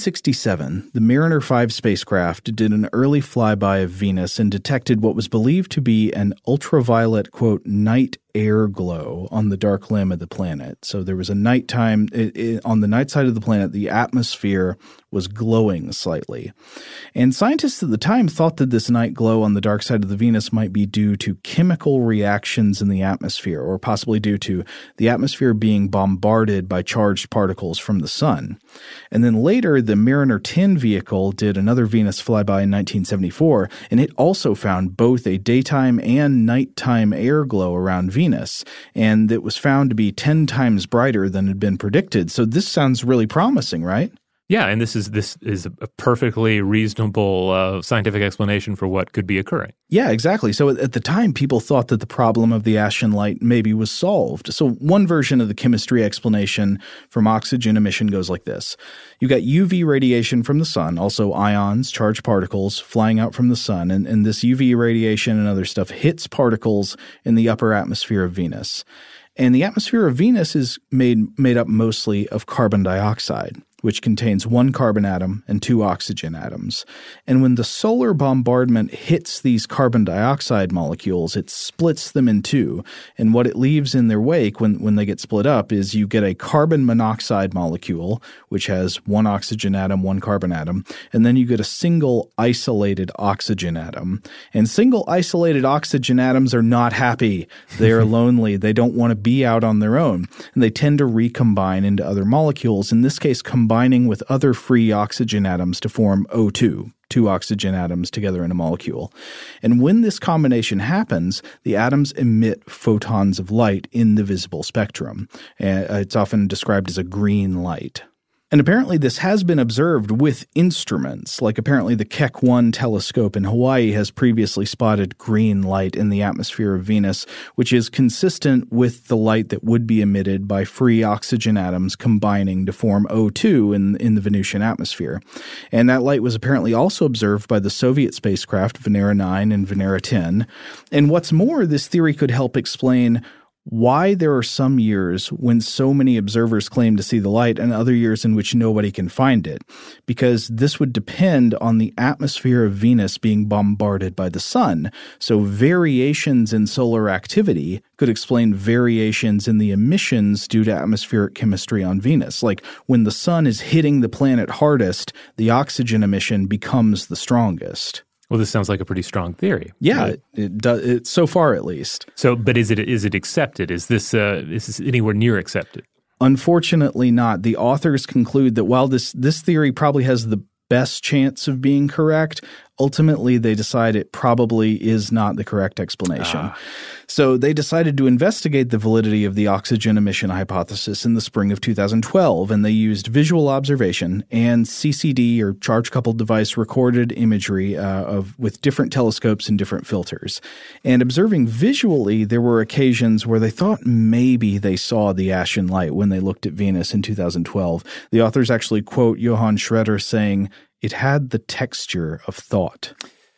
1967, the Mariner 5 spacecraft did an early flyby of Venus and detected what was believed to be an ultraviolet, quote, night air glow on the dark limb of the planet. So there was a nighttime, on the night side of the planet, the atmosphere was glowing slightly. And scientists at the time thought that this night glow on the dark side of the Venus might be due to chemical reactions in the atmosphere, or possibly due to the atmosphere being bombarded by charged particles from the sun. And then later, the Mariner 10 vehicle did another Venus flyby in 1974, and it also found both a daytime and nighttime air glow around Venus, and it was found to be 10 times brighter than had been predicted. So this sounds really promising, right? Yeah, and this is a perfectly reasonable scientific explanation for what could be occurring. Yeah, exactly. So at the time, people thought that the problem of the ashen light maybe was solved. So one version of the chemistry explanation from oxygen emission goes like this. You got UV radiation from the sun, also ions, charged particles flying out from the sun, and this UV radiation and other stuff hits particles in the upper atmosphere of Venus. And the atmosphere of Venus is made up mostly of carbon dioxide, which contains one carbon atom and two oxygen atoms. And when the solar bombardment hits these carbon dioxide molecules, it splits them in two. And what it leaves in their wake when they get split up is you get a carbon monoxide molecule, which has one oxygen atom, one carbon atom, and then you get a single isolated oxygen atom. And single isolated oxygen atoms are not happy. They are lonely. They don't want to be out on their own. And they tend to recombine into other molecules, in this case combining with other free oxygen atoms to form O2, two oxygen atoms together in a molecule. And when this combination happens, the atoms emit photons of light in the visible spectrum. It's often described as a green light. And apparently this has been observed with instruments, like apparently the Keck 1 telescope in Hawaii has previously spotted green light in the atmosphere of Venus, which is consistent with the light that would be emitted by free oxygen atoms combining to form O2 in the Venusian atmosphere. And that light was apparently also observed by the Soviet spacecraft Venera 9 and Venera 10. And what's more, this theory could help explain why there are some years when so many observers claim to see the light and other years in which nobody can find it, because this would depend on the atmosphere of Venus being bombarded by the sun. So variations in solar activity could explain variations in the emissions due to atmospheric chemistry on Venus. Like when the sun is hitting the planet hardest, the oxygen emission becomes the strongest. Well, this sounds like a pretty strong theory. Yeah, right? it does, so far at least. So, but is it accepted? Is this anywhere near accepted? Unfortunately not. The authors conclude that while this theory probably has the best chance of being correct, ultimately they decide it probably is not the correct explanation. So they decided to investigate the validity of the oxygen emission hypothesis in the spring of 2012, and they used visual observation and CCD, or charge-coupled device recorded imagery with different telescopes and different filters. And observing visually, there were occasions where they thought maybe they saw the ashen light when they looked at Venus in 2012. The authors actually quote Johann Schroeder saying, "It had the texture of thought."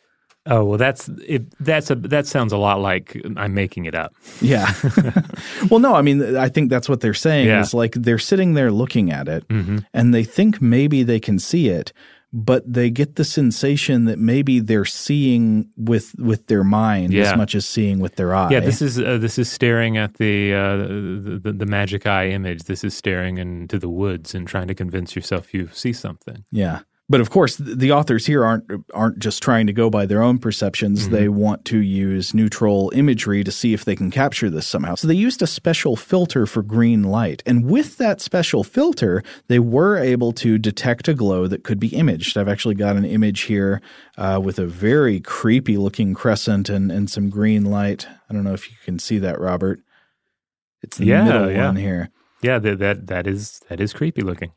Oh, well, that sounds a lot like I'm making it up. Yeah. Well, no, I mean, I think that's what they're saying is like they're sitting there looking at it and they think maybe they can see it, but they get the sensation that maybe they're seeing with their mind as much as seeing with their eye. Yeah, this is staring at the magic eye image. This is staring into the woods and trying to convince yourself you see something. Yeah. But of course, the authors here aren't just trying to go by their own perceptions. Mm-hmm. They want to use neutral imagery to see if they can capture this somehow. So they used a special filter for green light. And with that special filter, they were able to detect a glow that could be imaged. I've actually got an image here with a very creepy-looking crescent and some green light. I don't know if you can see that, Robert. It's the middle one here. Yeah, that is creepy looking.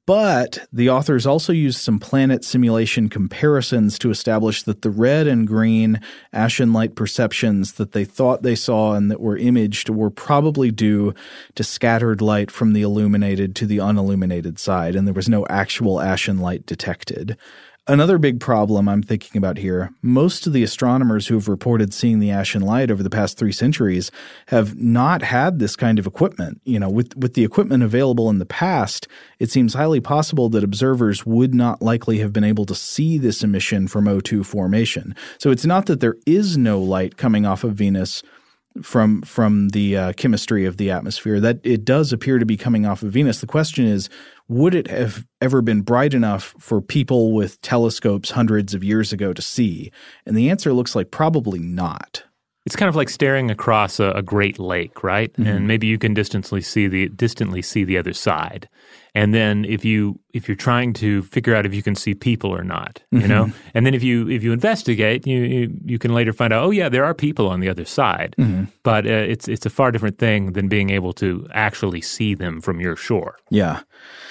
But the authors also used some planet simulation comparisons to establish that the red and green ashen light perceptions that they thought they saw and that were imaged were probably due to scattered light from the illuminated to the unilluminated side, and there was no actual ashen light detected. Another big problem I'm thinking about here, most of the astronomers who have reported seeing the ashen light over the past 3 centuries have not had this kind of equipment. You know, with the equipment available in the past, it seems highly possible that observers would not likely have been able to see this emission from O2 formation. So it's not that there is no light coming off of Venus from the chemistry of the atmosphere, that it does appear to be coming off of Venus. The question is, would it have ever been bright enough for people with telescopes hundreds of years ago to see? And the answer looks like probably not. It's kind of like staring across a great lake, right? Mm-hmm. And maybe you can distantly see the other side. And then if you're trying to figure out if you can see people or not, you know, and then if you investigate, you can later find out, oh yeah, there are people on the other side. Mm-hmm. But it's a far different thing than being able to actually see them from your shore. Yeah.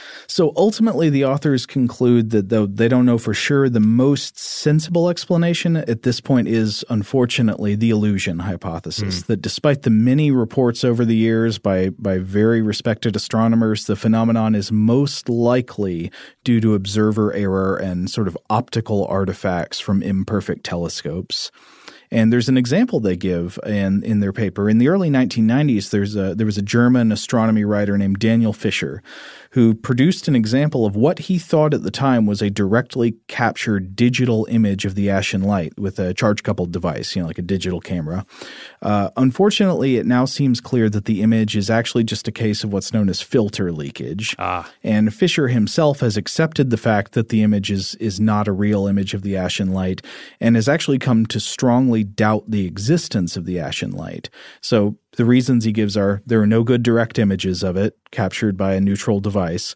So ultimately, the authors conclude that though they don't know for sure, the most sensible explanation at this point is, unfortunately, the illusion hypothesis, that despite the many reports over the years by very respected astronomers, the phenomenon is most likely due to observer error and sort of optical artifacts from imperfect telescopes. And there's an example they give in their paper. In the early 1990s, there was a German astronomy writer named Daniel Fischer who produced an example of what he thought at the time was a directly captured digital image of the ashen light with a charge-coupled device, like a digital camera. Unfortunately, it now seems clear that the image is actually just a case of what's known as filter leakage. And Fischer himself has accepted the fact that the image is not a real image of the ashen light and has actually come to strongly doubt the existence of the ashen light. So the reasons he gives are there are no good direct images of it captured by a neutral device.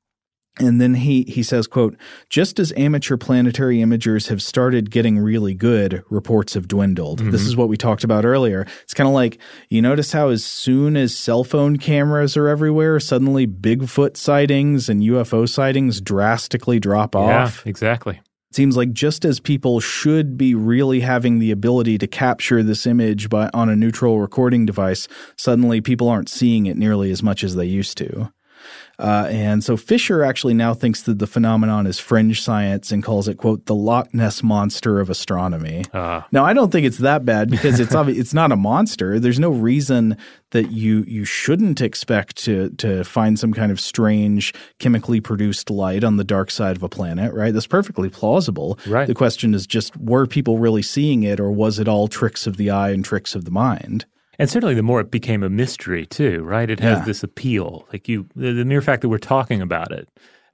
And then he says, quote, just as amateur planetary imagers have started getting really good, reports have dwindled. Mm-hmm. This is what we talked about earlier. It's kind of like, you notice how as soon as cell phone cameras are everywhere, suddenly Bigfoot sightings and UFO sightings drastically drop off? Yeah, exactly. It seems like just as people should be really having the ability to capture this image on a neutral recording device, suddenly people aren't seeing it nearly as much as they used to. And so Fischer actually now thinks that the phenomenon is fringe science and calls it, quote, the Loch Ness monster of astronomy. Now, I don't think it's that bad because it's not a monster. There's no reason that you shouldn't expect to find some kind of strange chemically produced light on the dark side of a planet, right? That's perfectly plausible. Right. The question is just, were people really seeing it, or was it all tricks of the eye and tricks of the mind? And certainly the more it became a mystery too, right? It has this appeal. Like the mere fact that we're talking about it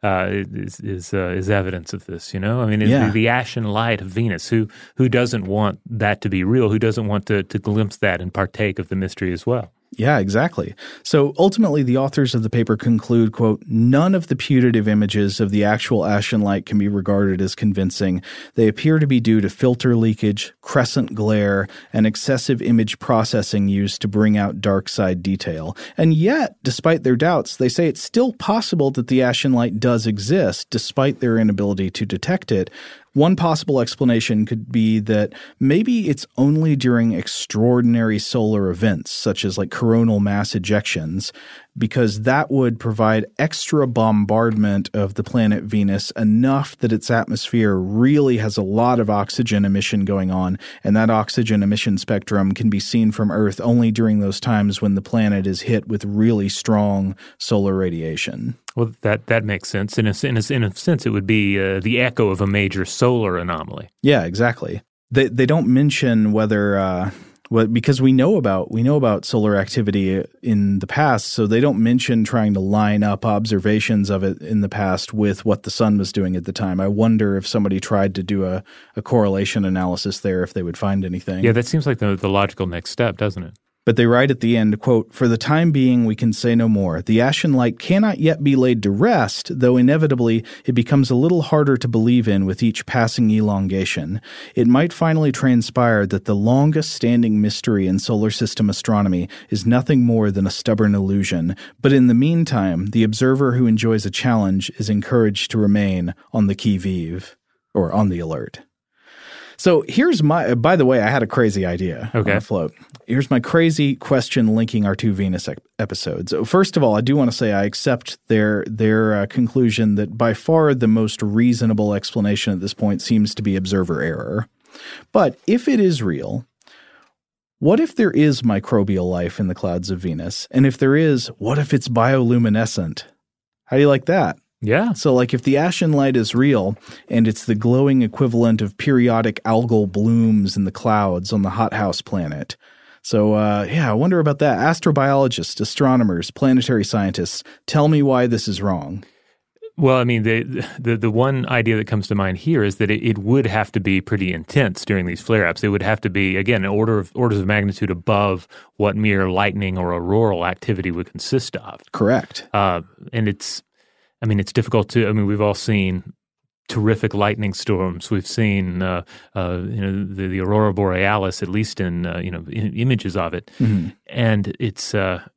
is evidence of this, you know? I mean, the ashen light of Venus. Who doesn't want that to be real? Who doesn't want to glimpse that and partake of the mystery as well? Yeah, exactly. So ultimately, the authors of the paper conclude, quote, none of the putative images of the actual ashen light can be regarded as convincing. They appear to be due to filter leakage, crescent glare, and excessive image processing used to bring out dark side detail. And yet, despite their doubts, they say it's still possible that the ashen light does exist, despite their inability to detect it. One possible explanation could be that maybe it's only during extraordinary solar events, such as like coronal mass ejections, because that would provide extra bombardment of the planet Venus enough that its atmosphere really has a lot of oxygen emission going on, and that oxygen emission spectrum can be seen from Earth only during those times when the planet is hit with really strong solar radiation. Well, that makes sense. In a sense, it would be the echo of a major solar anomaly. Yeah, exactly. They don't mention whether because we know about solar activity in the past, so they don't mention trying to line up observations of it in the past with what the sun was doing at the time. I wonder if somebody tried to do a correlation analysis there, if they would find anything. Yeah, that seems like the logical next step, doesn't it? But they write at the end, quote, "For the time being, we can say no more. The Ashen Light cannot yet be laid to rest, though inevitably it becomes a little harder to believe in with each passing elongation. It might finally transpire that the longest-standing mystery in solar system astronomy is nothing more than a stubborn illusion. But in the meantime, the observer who enjoys a challenge is encouraged to remain on the qui-vive, or on the alert." So here's by the way, I had a crazy idea on the float. Here's my crazy question linking our two Venus episodes. First of all, I do want to say I accept their conclusion that by far the most reasonable explanation at this point seems to be observer error. But if it is real, what if there is microbial life in the clouds of Venus? And if there is, what if it's bioluminescent? How do you like that? Yeah. So like if the Ashen Light is real and it's the glowing equivalent of periodic algal blooms in the clouds on the hothouse planet. So I wonder about that. Astrobiologists, astronomers, planetary scientists, tell me why this is wrong. Well, I mean, the one idea that comes to mind here is that it would have to be pretty intense during these flare-ups. It would have to be, again, orders of magnitude above what mere lightning or auroral activity would consist of. Correct. And it's difficult to. I mean, we've all seen terrific lightning storms. We've seen, the aurora borealis, at least in images of it, and it's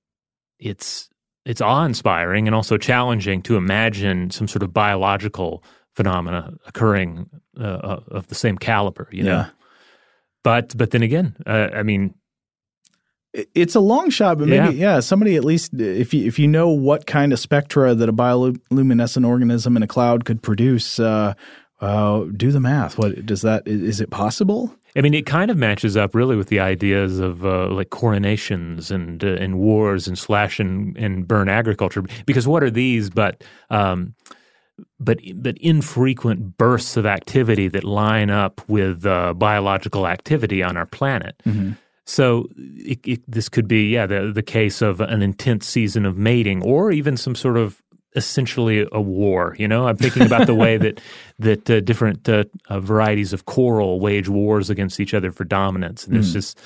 awe-inspiring and also challenging to imagine some sort of biological phenomena occurring of the same caliber. You know, but then again, it's a long shot, but maybe, somebody at least, if you know what kind of spectra that a bioluminescent organism in a cloud could produce, do the math. Is it possible? I mean, it kind of matches up really with the ideas of like coronations and wars and slash and burn agriculture. Because what are these but infrequent bursts of activity that line up with biological activity on our planet? Mm-hmm. So this could be, the case of an intense season of mating, or even some sort of essentially a war. You know, I'm thinking about the way that different varieties of coral wage wars against each other for dominance, and there's just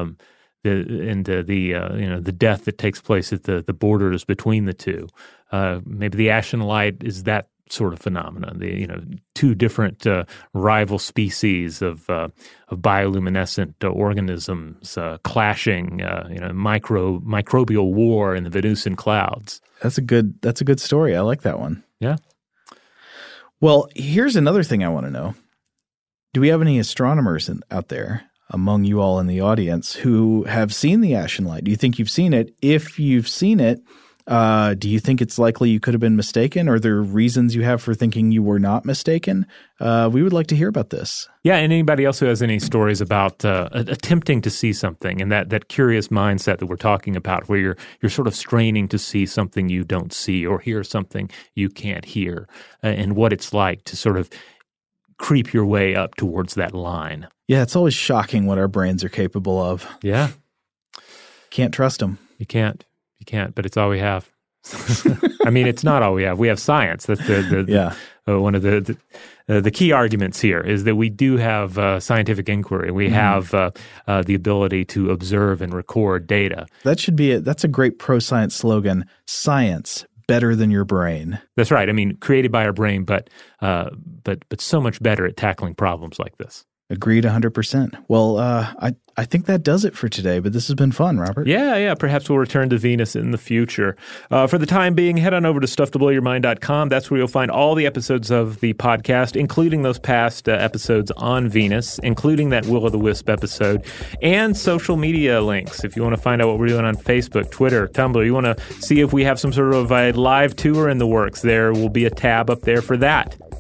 the death that takes place at the borders between the two. Maybe the Ashen Light is that sort of phenomenon. Two different rival species of bioluminescent organisms clashing. Microbial war in the Venusian clouds. That's a good story. I like that one. Yeah. Well, here's another thing I want to know. Do we have any astronomers out there among you all in the audience who have seen the Ashen Light? Do you think you've seen it? If you've seen it, do you think it's likely you could have been mistaken? Are there reasons you have for thinking you were not mistaken? We would like to hear about this. Yeah, and anybody else who has any stories about attempting to see something and that curious mindset that we're talking about, where you're sort of straining to see something you don't see or hear something you can't hear, and what it's like to sort of creep your way up towards that line. Yeah, it's always shocking what our brains are capable of. Yeah. Can't trust them. You can't, but it's all we have. I mean, it's not all we have. We have science. That's one of the key arguments here is that we do have scientific inquiry. We have the ability to observe and record data. That's a great pro-science slogan. Science better than your brain. That's right. I mean, created by our brain, but so much better at tackling problems like this. Agreed 100%. Well, I think that does it for today, but this has been fun, Robert. Yeah. Perhaps we'll return to Venus in the future. For the time being, head on over to StuffToBlowYourMind.com. That's where you'll find all the episodes of the podcast, including those past episodes on Venus, including that Will-o'-the-Wisp episode, and social media links. If you want to find out what we're doing on Facebook, Twitter, Tumblr, you want to see if we have some sort of a live tour in the works, there will be a tab up there for that.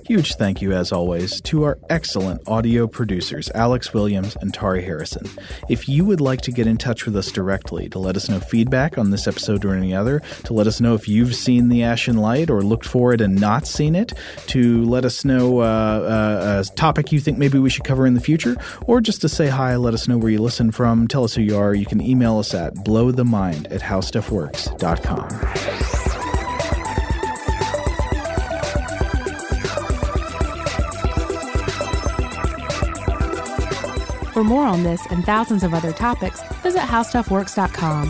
Huge thank you, as always, to our excellent audio producers, Alex Williams and Tari Harrison. If you would like to get in touch with us directly to let us know feedback on this episode or any other, to let us know if you've seen The Ashen Light or looked for it and not seen it, to let us know a topic you think maybe we should cover in the future, or just to say hi, let us know where you listen from, tell us who you are, you can email us at blowthemind@howstuffworks.com. For more on this and thousands of other topics, visit howstuffworks.com.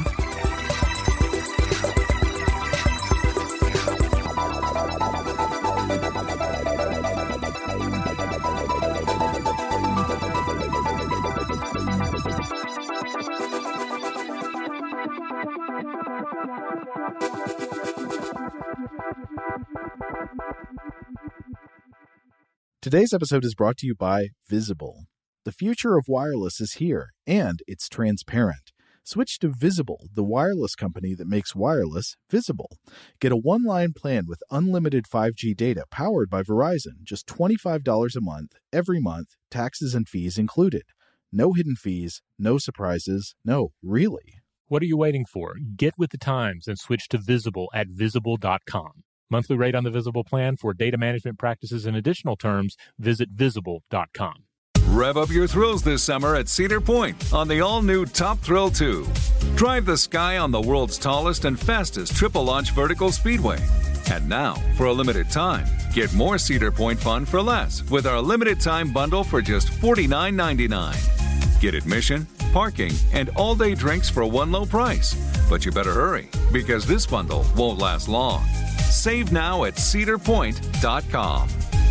Today's episode is brought to you by Visible. The future of wireless is here, and it's transparent. Switch to Visible, the wireless company that makes wireless visible. Get a one-line plan with unlimited 5G data powered by Verizon, just $25 a month, every month, taxes and fees included. No hidden fees, no surprises, no, really. What are you waiting for? Get with the times and switch to Visible at Visible.com. Monthly rate on the Visible plan for data management practices and additional terms, visit Visible.com. Rev up your thrills this summer at Cedar Point on the all-new Top Thrill 2. Drive the sky on the world's tallest and fastest triple-launch vertical speedway. And now, for a limited time, get more Cedar Point fun for less with our limited-time bundle for just $49.99. Get admission, parking, and all-day drinks for one low price. But you better hurry, because this bundle won't last long. Save now at cedarpoint.com.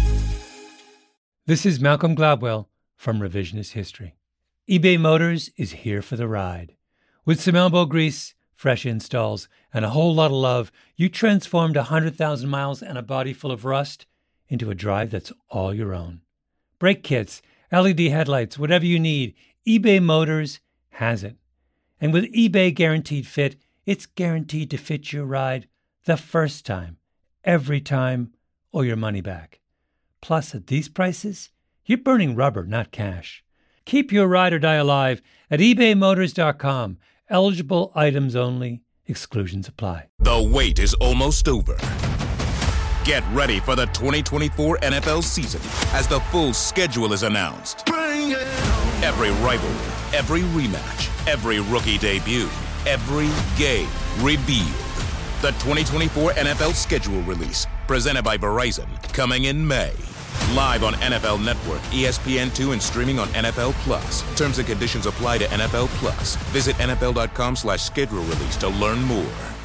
This is Malcolm Gladwell from Revisionist History. eBay Motors is here for the ride. With some elbow grease, fresh installs, and a whole lot of love, you transformed 100,000 miles and a body full of rust into a drive that's all your own. Brake kits, LED headlights, whatever you need, eBay Motors has it. And with eBay Guaranteed Fit, it's guaranteed to fit your ride the first time, every time, or your money back. Plus, at these prices, you're burning rubber, not cash. Keep your ride or die alive at ebaymotors.com. Eligible items only. Exclusions apply. The wait is almost over. Get ready for the 2024 NFL season as the full schedule is announced. Every rivalry, every rematch, every rookie debut, every game revealed. The 2024 NFL schedule release, presented by Verizon, coming in May. Live on NFL Network, ESPN2, and streaming on NFL Plus. Terms and conditions apply to NFL Plus. Visit NFL.com/schedule release to learn more.